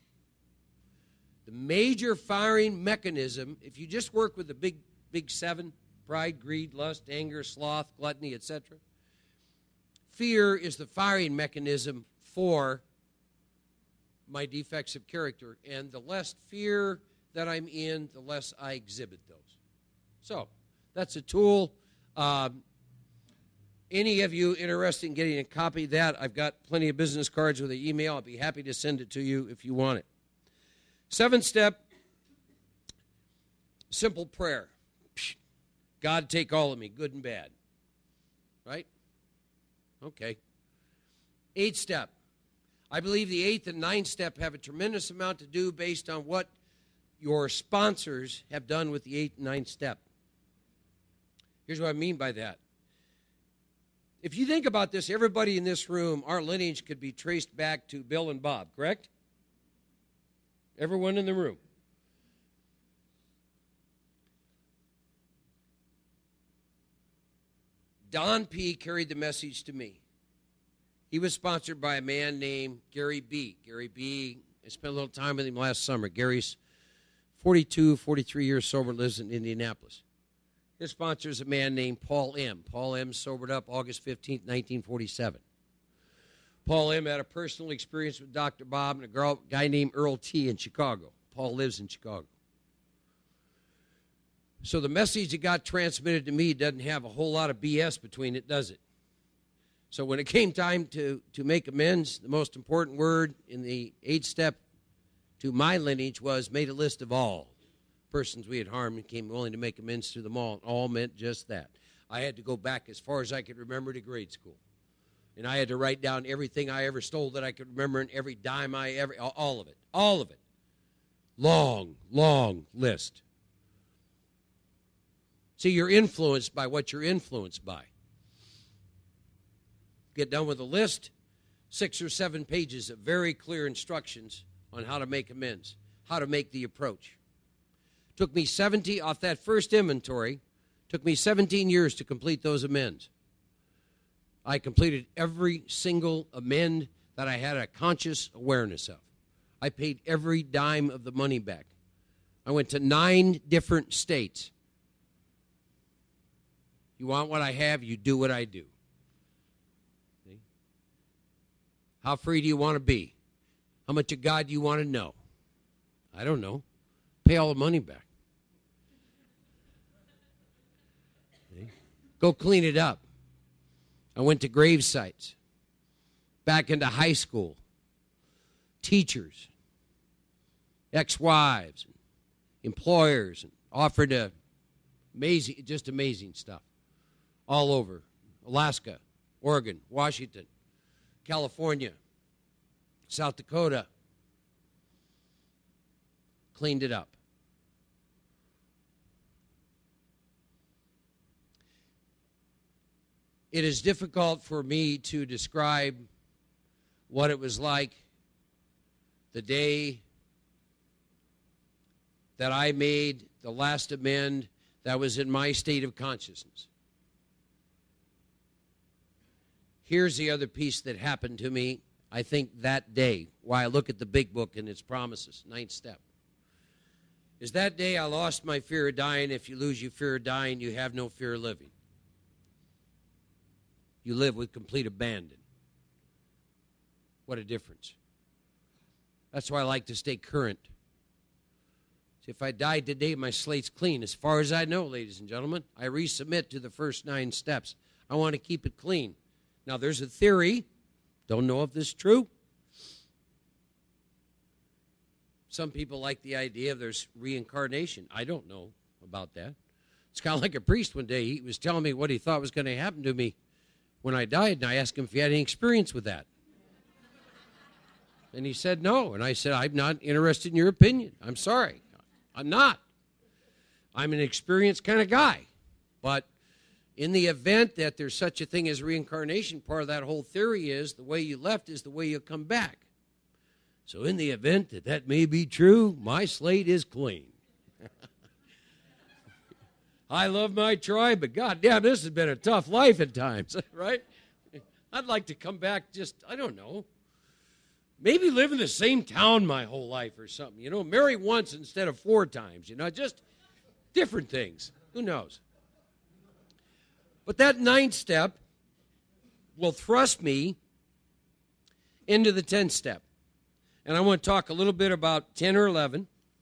The major firing mechanism, if you just work with the big, big seven, pride, greed, lust, anger, sloth, gluttony, et cetera, fear is the firing mechanism for my defects of character. And the less fear that I'm in, the less I exhibit those. So that's a tool. Um, any of you interested in getting a copy of that, I've got plenty of business cards with the email. I'll be happy to send it to you if you want it. Seventh step, simple prayer. God, take all of me, good and bad. Right? Okay. Eighth step. I believe the eighth and ninth step have a tremendous amount to do based on what your sponsors have done with the eighth and ninth step. Here's what I mean by that. If you think about this, everybody in this room, our lineage could be traced back to Bill and Bob, correct? Everyone in the room. Don P. carried the message to me. He was sponsored by a man named Gary B. Gary B., I spent a little time with him last summer. Gary's forty-two, forty-three years sober, lives in Indianapolis. His sponsor is a man named Paul M. Paul M. sobered up August fifteenth, nineteen forty-seven. Paul M. had a personal experience with Doctor Bob and a girl, guy named Earl T. in Chicago. Paul lives in Chicago. So the message that got transmitted to me doesn't have a whole lot of B S between it, does it? So when it came time to, to make amends, the most important word in the eighth step to my lineage was made a list of all persons we had harmed and came willing to make amends to them all. And all meant just that. I had to go back as far as I could remember to grade school. And I had to write down everything I ever stole that I could remember and every dime I ever, all of it, all of it. Long, long list. See, you're influenced by what you're influenced by. Get done with a list, six or seven pages of very clear instructions on how to make amends, how to make the approach. Took me seventy, off that first inventory, took me seventeen years to complete those amends. I completed every single amend that I had a conscious awareness of. I paid every dime of the money back. I went to nine different states. You want what I have, you do what I do. See? How free do you want to be? How much of God do you want to know? I don't know. Pay all the money back. See? Go clean it up. I went to grave sites, back into high school, teachers, ex-wives, employers, and offered a amazing, just amazing stuff. All over, Alaska, Oregon, Washington, California, South Dakota. Cleaned it up. It is difficult for me to describe what it was like the day that I made the last amend that was in my state of consciousness. Here's the other piece that happened to me, I think, that day, why I look at the big book and its promises, ninth step. Is that day I lost my fear of dying. If you lose your fear of dying, you have no fear of living. You live with complete abandon. What a difference. That's why I like to stay current. See, if I died today, my slate's clean. As far as I know, ladies and gentlemen, I resubmit to the first nine steps. I want to keep it clean. Now, there's a theory. Don't know if this is true. Some people like the idea of there's reincarnation. I don't know about that. It's kind of like a priest one day. He was telling me what he thought was going to happen to me when I died, and I asked him if he had any experience with that. And he said no. And I said, I'm not interested in your opinion. I'm sorry. I'm not. I'm an experienced kind of guy. But in the event that there's such a thing as reincarnation, part of that whole theory is the way you left is the way you'll come back. So in the event that that may be true, my slate is clean. I love my tribe, but goddamn, this has been a tough life at times, right? I'd like to come back just, I don't know, maybe live in the same town my whole life or something, you know, marry once instead of four times, you know, just different things. Who knows? But that ninth step will thrust me into the tenth step. And I want to talk a little bit about ten or eleven.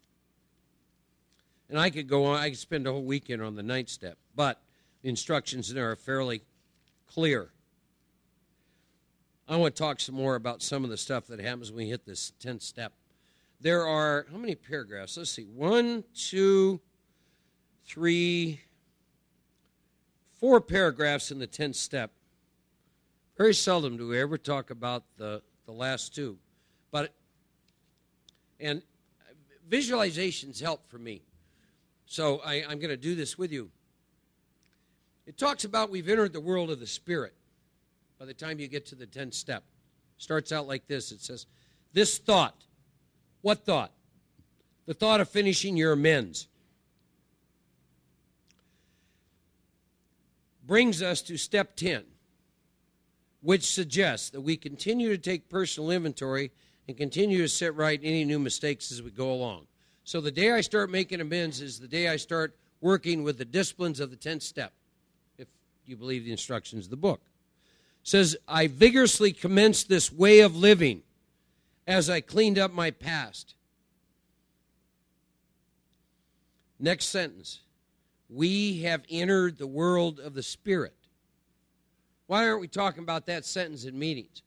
And I could go on, I could spend a whole weekend on the ninth step, but the instructions there are fairly clear. I want to talk some more about some of the stuff that happens when we hit this tenth step. There are, how many paragraphs? Let's see, one, two, three, four paragraphs in the tenth step. Very seldom do we ever talk about the, the last two. But, and visualizations help for me. So I, I'm going to do this with you. It talks about we've entered the world of the Spirit by the time you get to the tenth step. Starts out like this. It says, this thought. What thought? The thought of finishing your amends. Brings us to step ten, which suggests that we continue to take personal inventory and continue to set right any new mistakes as we go along. So the day I start making amends is the day I start working with the disciplines of the tenth step, if you believe the instructions of the book. It says, I vigorously commenced this way of living as I cleaned up my past. Next sentence. We have entered the world of the Spirit. Why aren't we talking about that sentence in meetings?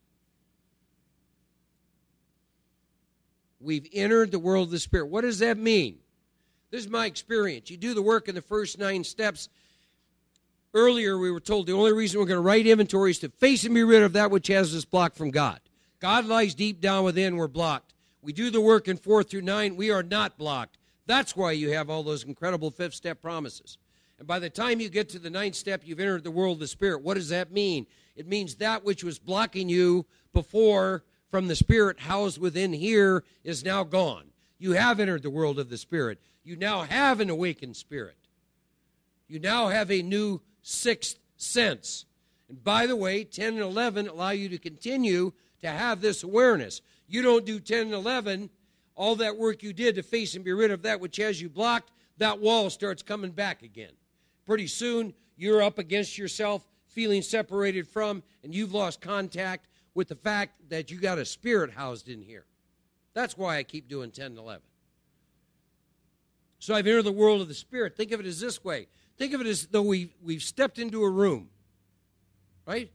We've entered the world of the Spirit. What does that mean? This is my experience. You do the work in the first nine steps. Earlier, we were told the only reason we're going to write inventory is to face and be rid of that which has us blocked from God. God lies deep down within. We're blocked. We do the work in four through nine. We are not blocked. That's why you have all those incredible fifth step promises. And by the time you get to the ninth step, you've entered the world of the Spirit. What does that mean? It means that which was blocking you before from the Spirit housed within here is now gone. You have entered the world of the Spirit. You now have an awakened spirit. You now have a new sixth sense. And by the way, ten and eleven allow you to continue to have this awareness. You don't do ten and eleven, all that work you did to face and be rid of that which has you blocked, that wall starts coming back again. Pretty soon, you're up against yourself, feeling separated from, and you've lost contact with the fact that you got a spirit housed in here. That's why I keep doing ten and eleven. So I've entered the world of the Spirit. Think of it as this way. Think of it as though we, we've stepped into a room, right?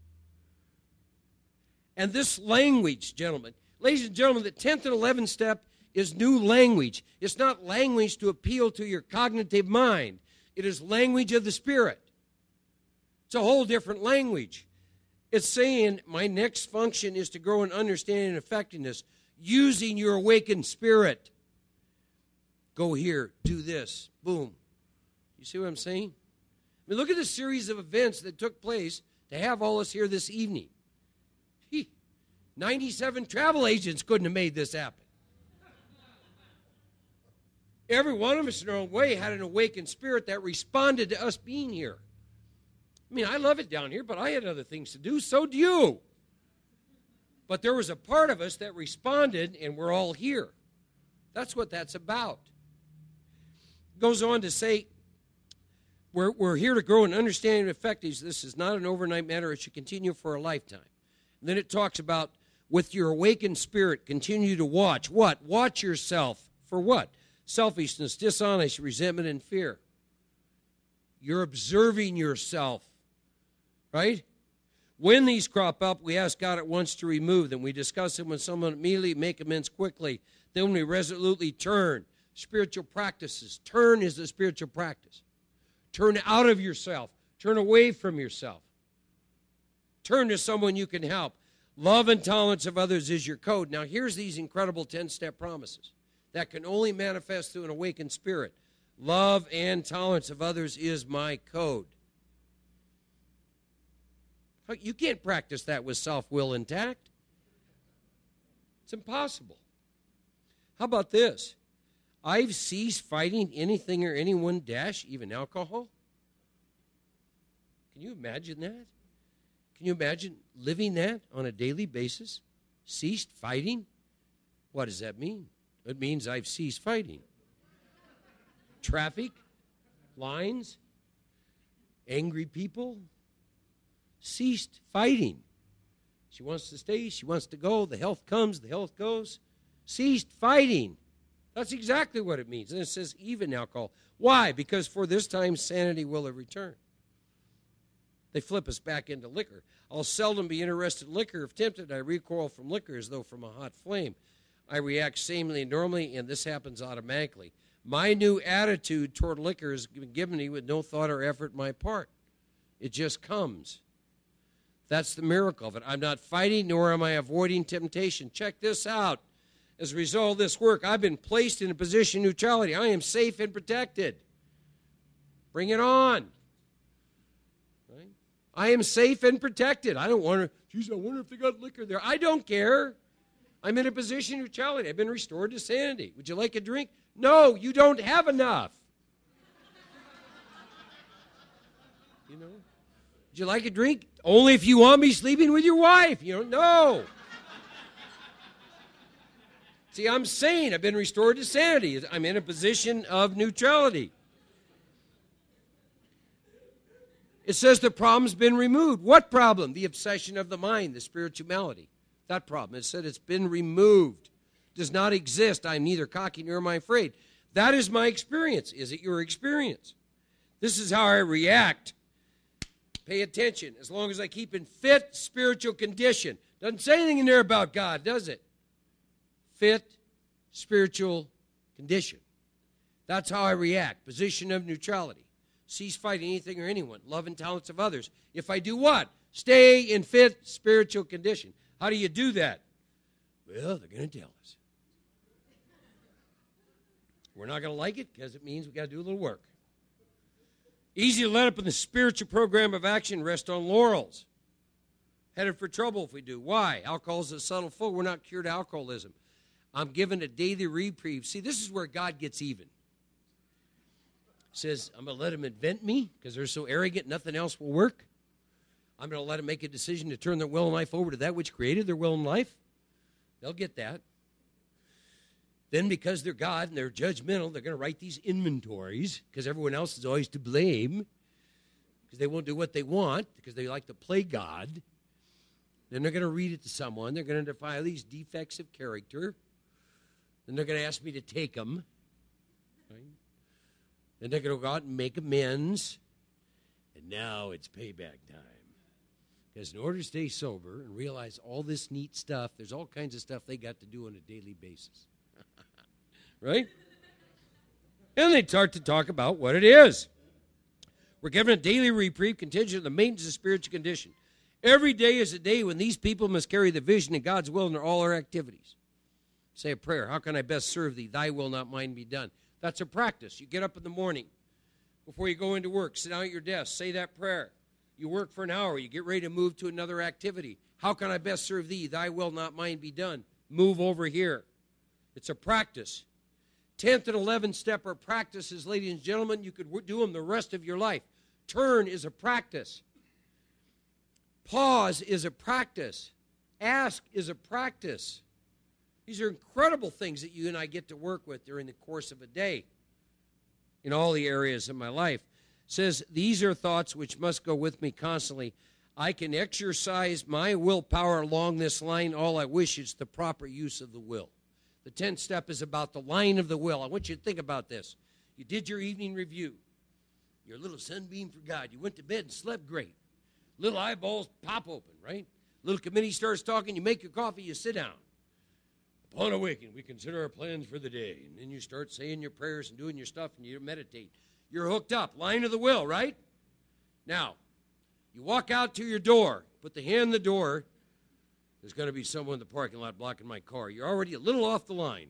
And this language, gentlemen, ladies and gentlemen, the tenth and eleventh step is new language. It's not language to appeal to your cognitive mind. It is language of the Spirit. It's a whole different language. It's saying my next function is to grow in understanding and effectiveness using your awakened spirit. Go here, do this, boom. You see what I'm saying? I mean, look at the series of events that took place to have all us here this evening. He, ninety-seven travel agents couldn't have made this happen. Every one of us in our own way had an awakened spirit that responded to us being here. I mean, I love it down here, but I had other things to do. So do you. But there was a part of us that responded, and we're all here. That's what that's about. Goes on to say, we're, we're here to grow in understanding and effectiveness. This is not an overnight matter. It should continue for a lifetime. And then it talks about, with your awakened spirit, continue to watch. What? Watch yourself. For what? Selfishness, dishonesty, resentment, and fear. You're observing yourself. Right? When these crop up, we ask God at once to remove them. We discuss them with someone, immediately make amends quickly. Then we resolutely turn. Spiritual practices. Turn is a spiritual practice. Turn out of yourself. Turn away from yourself. Turn to someone you can help. Love and tolerance of others is your code. Now here's these incredible ten-step promises that can only manifest through an awakened spirit. Love and tolerance of others is my code. You can't practice that with self-will intact. It's impossible. How about this? I've ceased fighting anything or anyone, dash, even alcohol. Can you imagine that? Can you imagine living that on a daily basis? Ceased fighting? What does that mean? It means I've ceased fighting. Traffic, lines, angry people, ceased fighting. She wants to stay, she wants to go, the health comes, the health goes. ceased fighting. That's exactly what it means. And it says even alcohol. Why? Because for this time sanity will have returned. They flip us back into liquor. I'll seldom be interested in liquor. If tempted, I recoil from liquor as though from a hot flame. I react sanely and normally, and this happens automatically. My new attitude toward liquor has been given me with no thought or effort on my part. It just comes. That's the miracle of it. I'm not fighting, nor am I avoiding temptation. Check this out. As a result of this work, I've been placed in a position of neutrality. I am safe and protected. Bring it on. Right? I am safe and protected. I don't wonder, geez, I wonder if they got liquor there. I don't care. I'm in a position of neutrality. I've been restored to sanity. Would you like a drink? No, you don't have enough. You know? Would you like a drink? Only if you want me sleeping with your wife. You don't know. See, I'm sane. I've been restored to sanity. I'm in a position of neutrality. It says the problem's been removed. What problem? The obsession of the mind, the spirituality. That problem. It said it's been removed. Does not exist. I'm neither cocky nor am I afraid. That is my experience. Is it your experience? This is how I react. Pay attention. As long as I keep in fit spiritual condition. Doesn't say anything in there about God, does it? Fit spiritual condition. That's how I react. Position of neutrality. Cease fighting anything or anyone. Love and talents of others. If I do what? Stay in fit spiritual condition. How do you do that? Well, they're going to tell us. We're not going to like it because it means we've got to do a little work. Easy to let up in the spiritual program of action, rest on laurels. Headed for trouble if we do. Why? Alcohol is a subtle foe. We're not cured of alcoholism. I'm given a daily reprieve. See, this is where God gets even. He says, I'm going to let them invent me because they're so arrogant, nothing else will work. I'm going to let them make a decision to turn their will and life over to that which created their will and life. They'll get that. Then because they're God and they're judgmental, they're going to write these inventories because everyone else is always to blame because they won't do what they want because they like to play God. Then they're going to read it to someone. They're going to defy these defects of character. Then they're going to ask me to take them. Right? Then they're going to go out and make amends. And now it's payback time. Because in order to stay sober and realize all this neat stuff, there's all kinds of stuff they got to do on a daily basis. Right? And they start to talk about what it is. We're given a daily reprieve contingent on the maintenance of spiritual condition. Every day is a day when these people must carry the vision of God's will in all our activities. Say a prayer. How can I best serve thee? Thy will, not mine, be done. That's a practice. You get up in the morning before you go into work. Sit down at your desk. Say that prayer. You work for an hour. You get ready to move to another activity. How can I best serve thee? Thy will, not mine, be done. Move over here. It's a practice. Tenth and eleventh step are practices, ladies and gentlemen. You could do them the rest of your life. Turn is a practice. Pause is a practice. Ask is a practice. These are incredible things that you and I get to work with during the course of a day in all the areas of my life. It says, these are thoughts which must go with me constantly. I can exercise my willpower along this line. All I wish is the proper use of the will. The tenth step is about the line of the will. I want you to think about this. You did your evening review. You're a little sunbeam for God. You went to bed and slept great. Little eyeballs pop open, right? Little committee starts talking. You make your coffee. You sit down. Upon awakening, we consider our plans for the day. And then you start saying your prayers and doing your stuff, and you meditate. You're hooked up. Line of the will, right? Now, you walk out to your door. Put the hand in the door. There's going to be someone in the parking lot blocking my car. You're already a little off the line.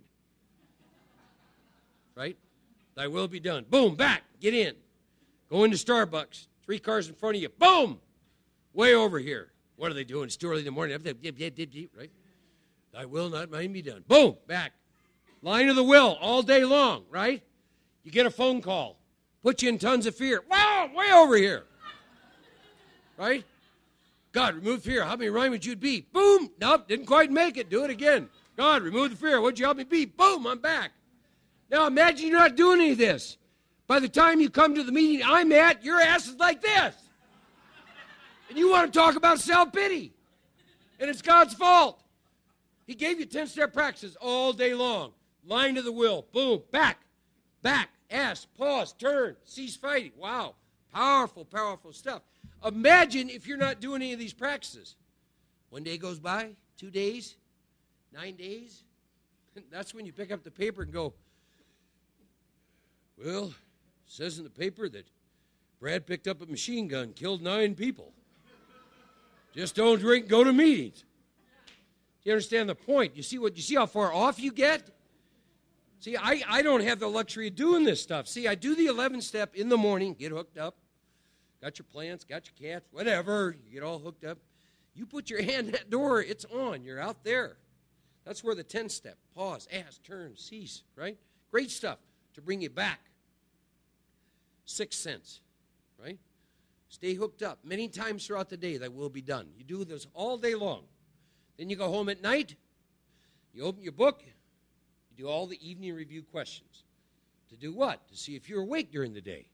Right? Thy will be done. Boom, back. Get in. Go into Starbucks. Three cars in front of you. Boom. Way over here. What are they doing? It's too early in the morning. Right? Thy will, not mine, be done. Boom, back. Line of the will all day long, right? You get a phone call. Put you in tons of fear. Wow, way over here. Right? God, remove fear. How many rhyme would you be? Boom. Nope, didn't quite make it. Do it again. God, remove the fear. What'd you help me be? Boom, I'm back. Now imagine you're not doing any of this. By the time you come to the meeting I'm at, your ass is like this. And you want to talk about self-pity. And it's God's fault. He gave you ten-step practices all day long. Line to the will. Boom. Back. Back. Ask. Pause. Turn. Cease fighting. Wow. Powerful, powerful stuff. Imagine if you're not doing any of these practices. One day goes by. Two days. Nine days. That's when you pick up the paper and go, well, it says in the paper that Brad picked up a machine gun, killed nine people. Just don't drink, go to meetings. Do you understand the point? You see what you see how far off you get? See, I, I don't have the luxury of doing this stuff. See, I do the eleventh step in the morning, get hooked up. Got your plants, got your cats, whatever. You get all hooked up. You put your hand in that door, it's on. You're out there. That's where the tenth step, pause, ask, turn, cease, right? Great stuff to bring you back. Sixth sense, right? Stay hooked up. Many times throughout the day that will be done. You do this all day long. Then you go home at night. You open your book. You do all the evening review questions. To do what? To see if you're awake during the day.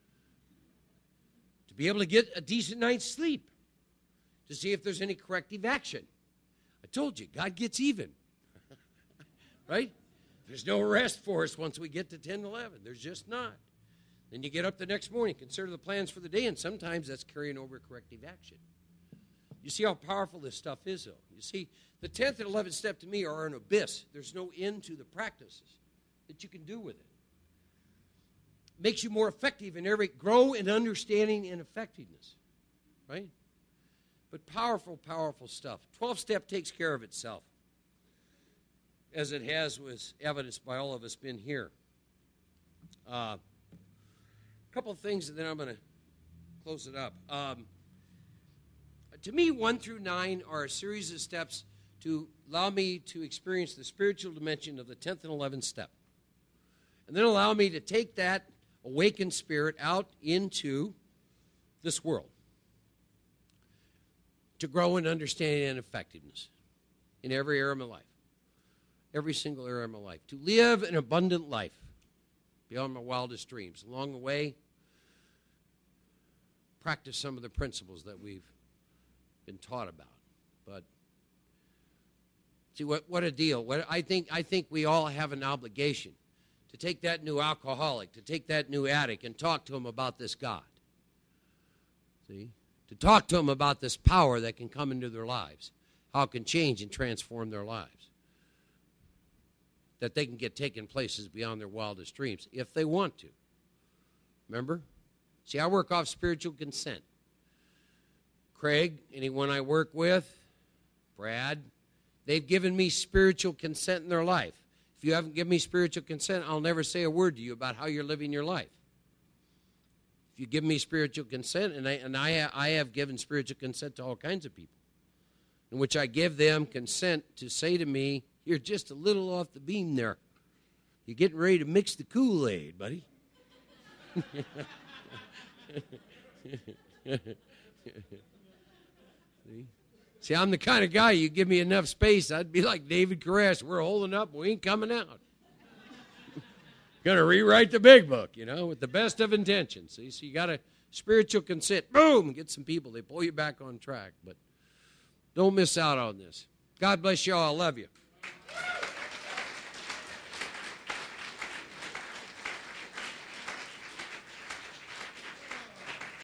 To be able to get a decent night's sleep. To see if there's any corrective action. I told you, God gets even. Right? There's no rest for us once we get to ten eleven. There's just not. Then you get up the next morning, consider the plans for the day, and sometimes that's carrying over corrective action. You see how powerful this stuff is, though. You see, the tenth and eleventh step to me are an abyss. There's no end to the practices that you can do with it. Makes you more effective in every, grow in understanding and effectiveness, right? But powerful, powerful stuff. twelfth step takes care of itself, as it has was evidenced by all of us been here. Uh, a couple of things, and then I'm going to close it up. Um, to me, one through nine are a series of steps to allow me to experience the spiritual dimension of the tenth and eleventh step. And then allow me to take that awakened spirit out into this world. To grow in understanding and effectiveness in every area of my life. Every single area of my life. To live an abundant life beyond my wildest dreams. Along the way, practice some of the principles that we've been taught about. But see, what, what a deal. What, I think, I think we all have an obligation to take that new alcoholic, to take that new addict and talk to him about this God. See? To talk to them about this power that can come into their lives, how it can change and transform their lives, that they can get taken places beyond their wildest dreams if they want to. Remember? See, I work off spiritual consent. Craig, anyone I work with, Brad, they've given me spiritual consent in their life. If you haven't given me spiritual consent, I'll never say a word to you about how you're living your life. If you give me spiritual consent, and I and I, I have given spiritual consent to all kinds of people, in which I give them consent to say to me, you're just a little off the beam there. You're getting ready to mix the Kool-Aid, buddy. See? See, I'm the kind of guy, you give me enough space, I'd be like David Koresh. We're holding up, we ain't coming out. Going to rewrite the big book, you know, with the best of intentions. See, so you got a spiritual consent. Boom, get some people. They pull you back on track. But don't miss out on this. God bless you all. I love you.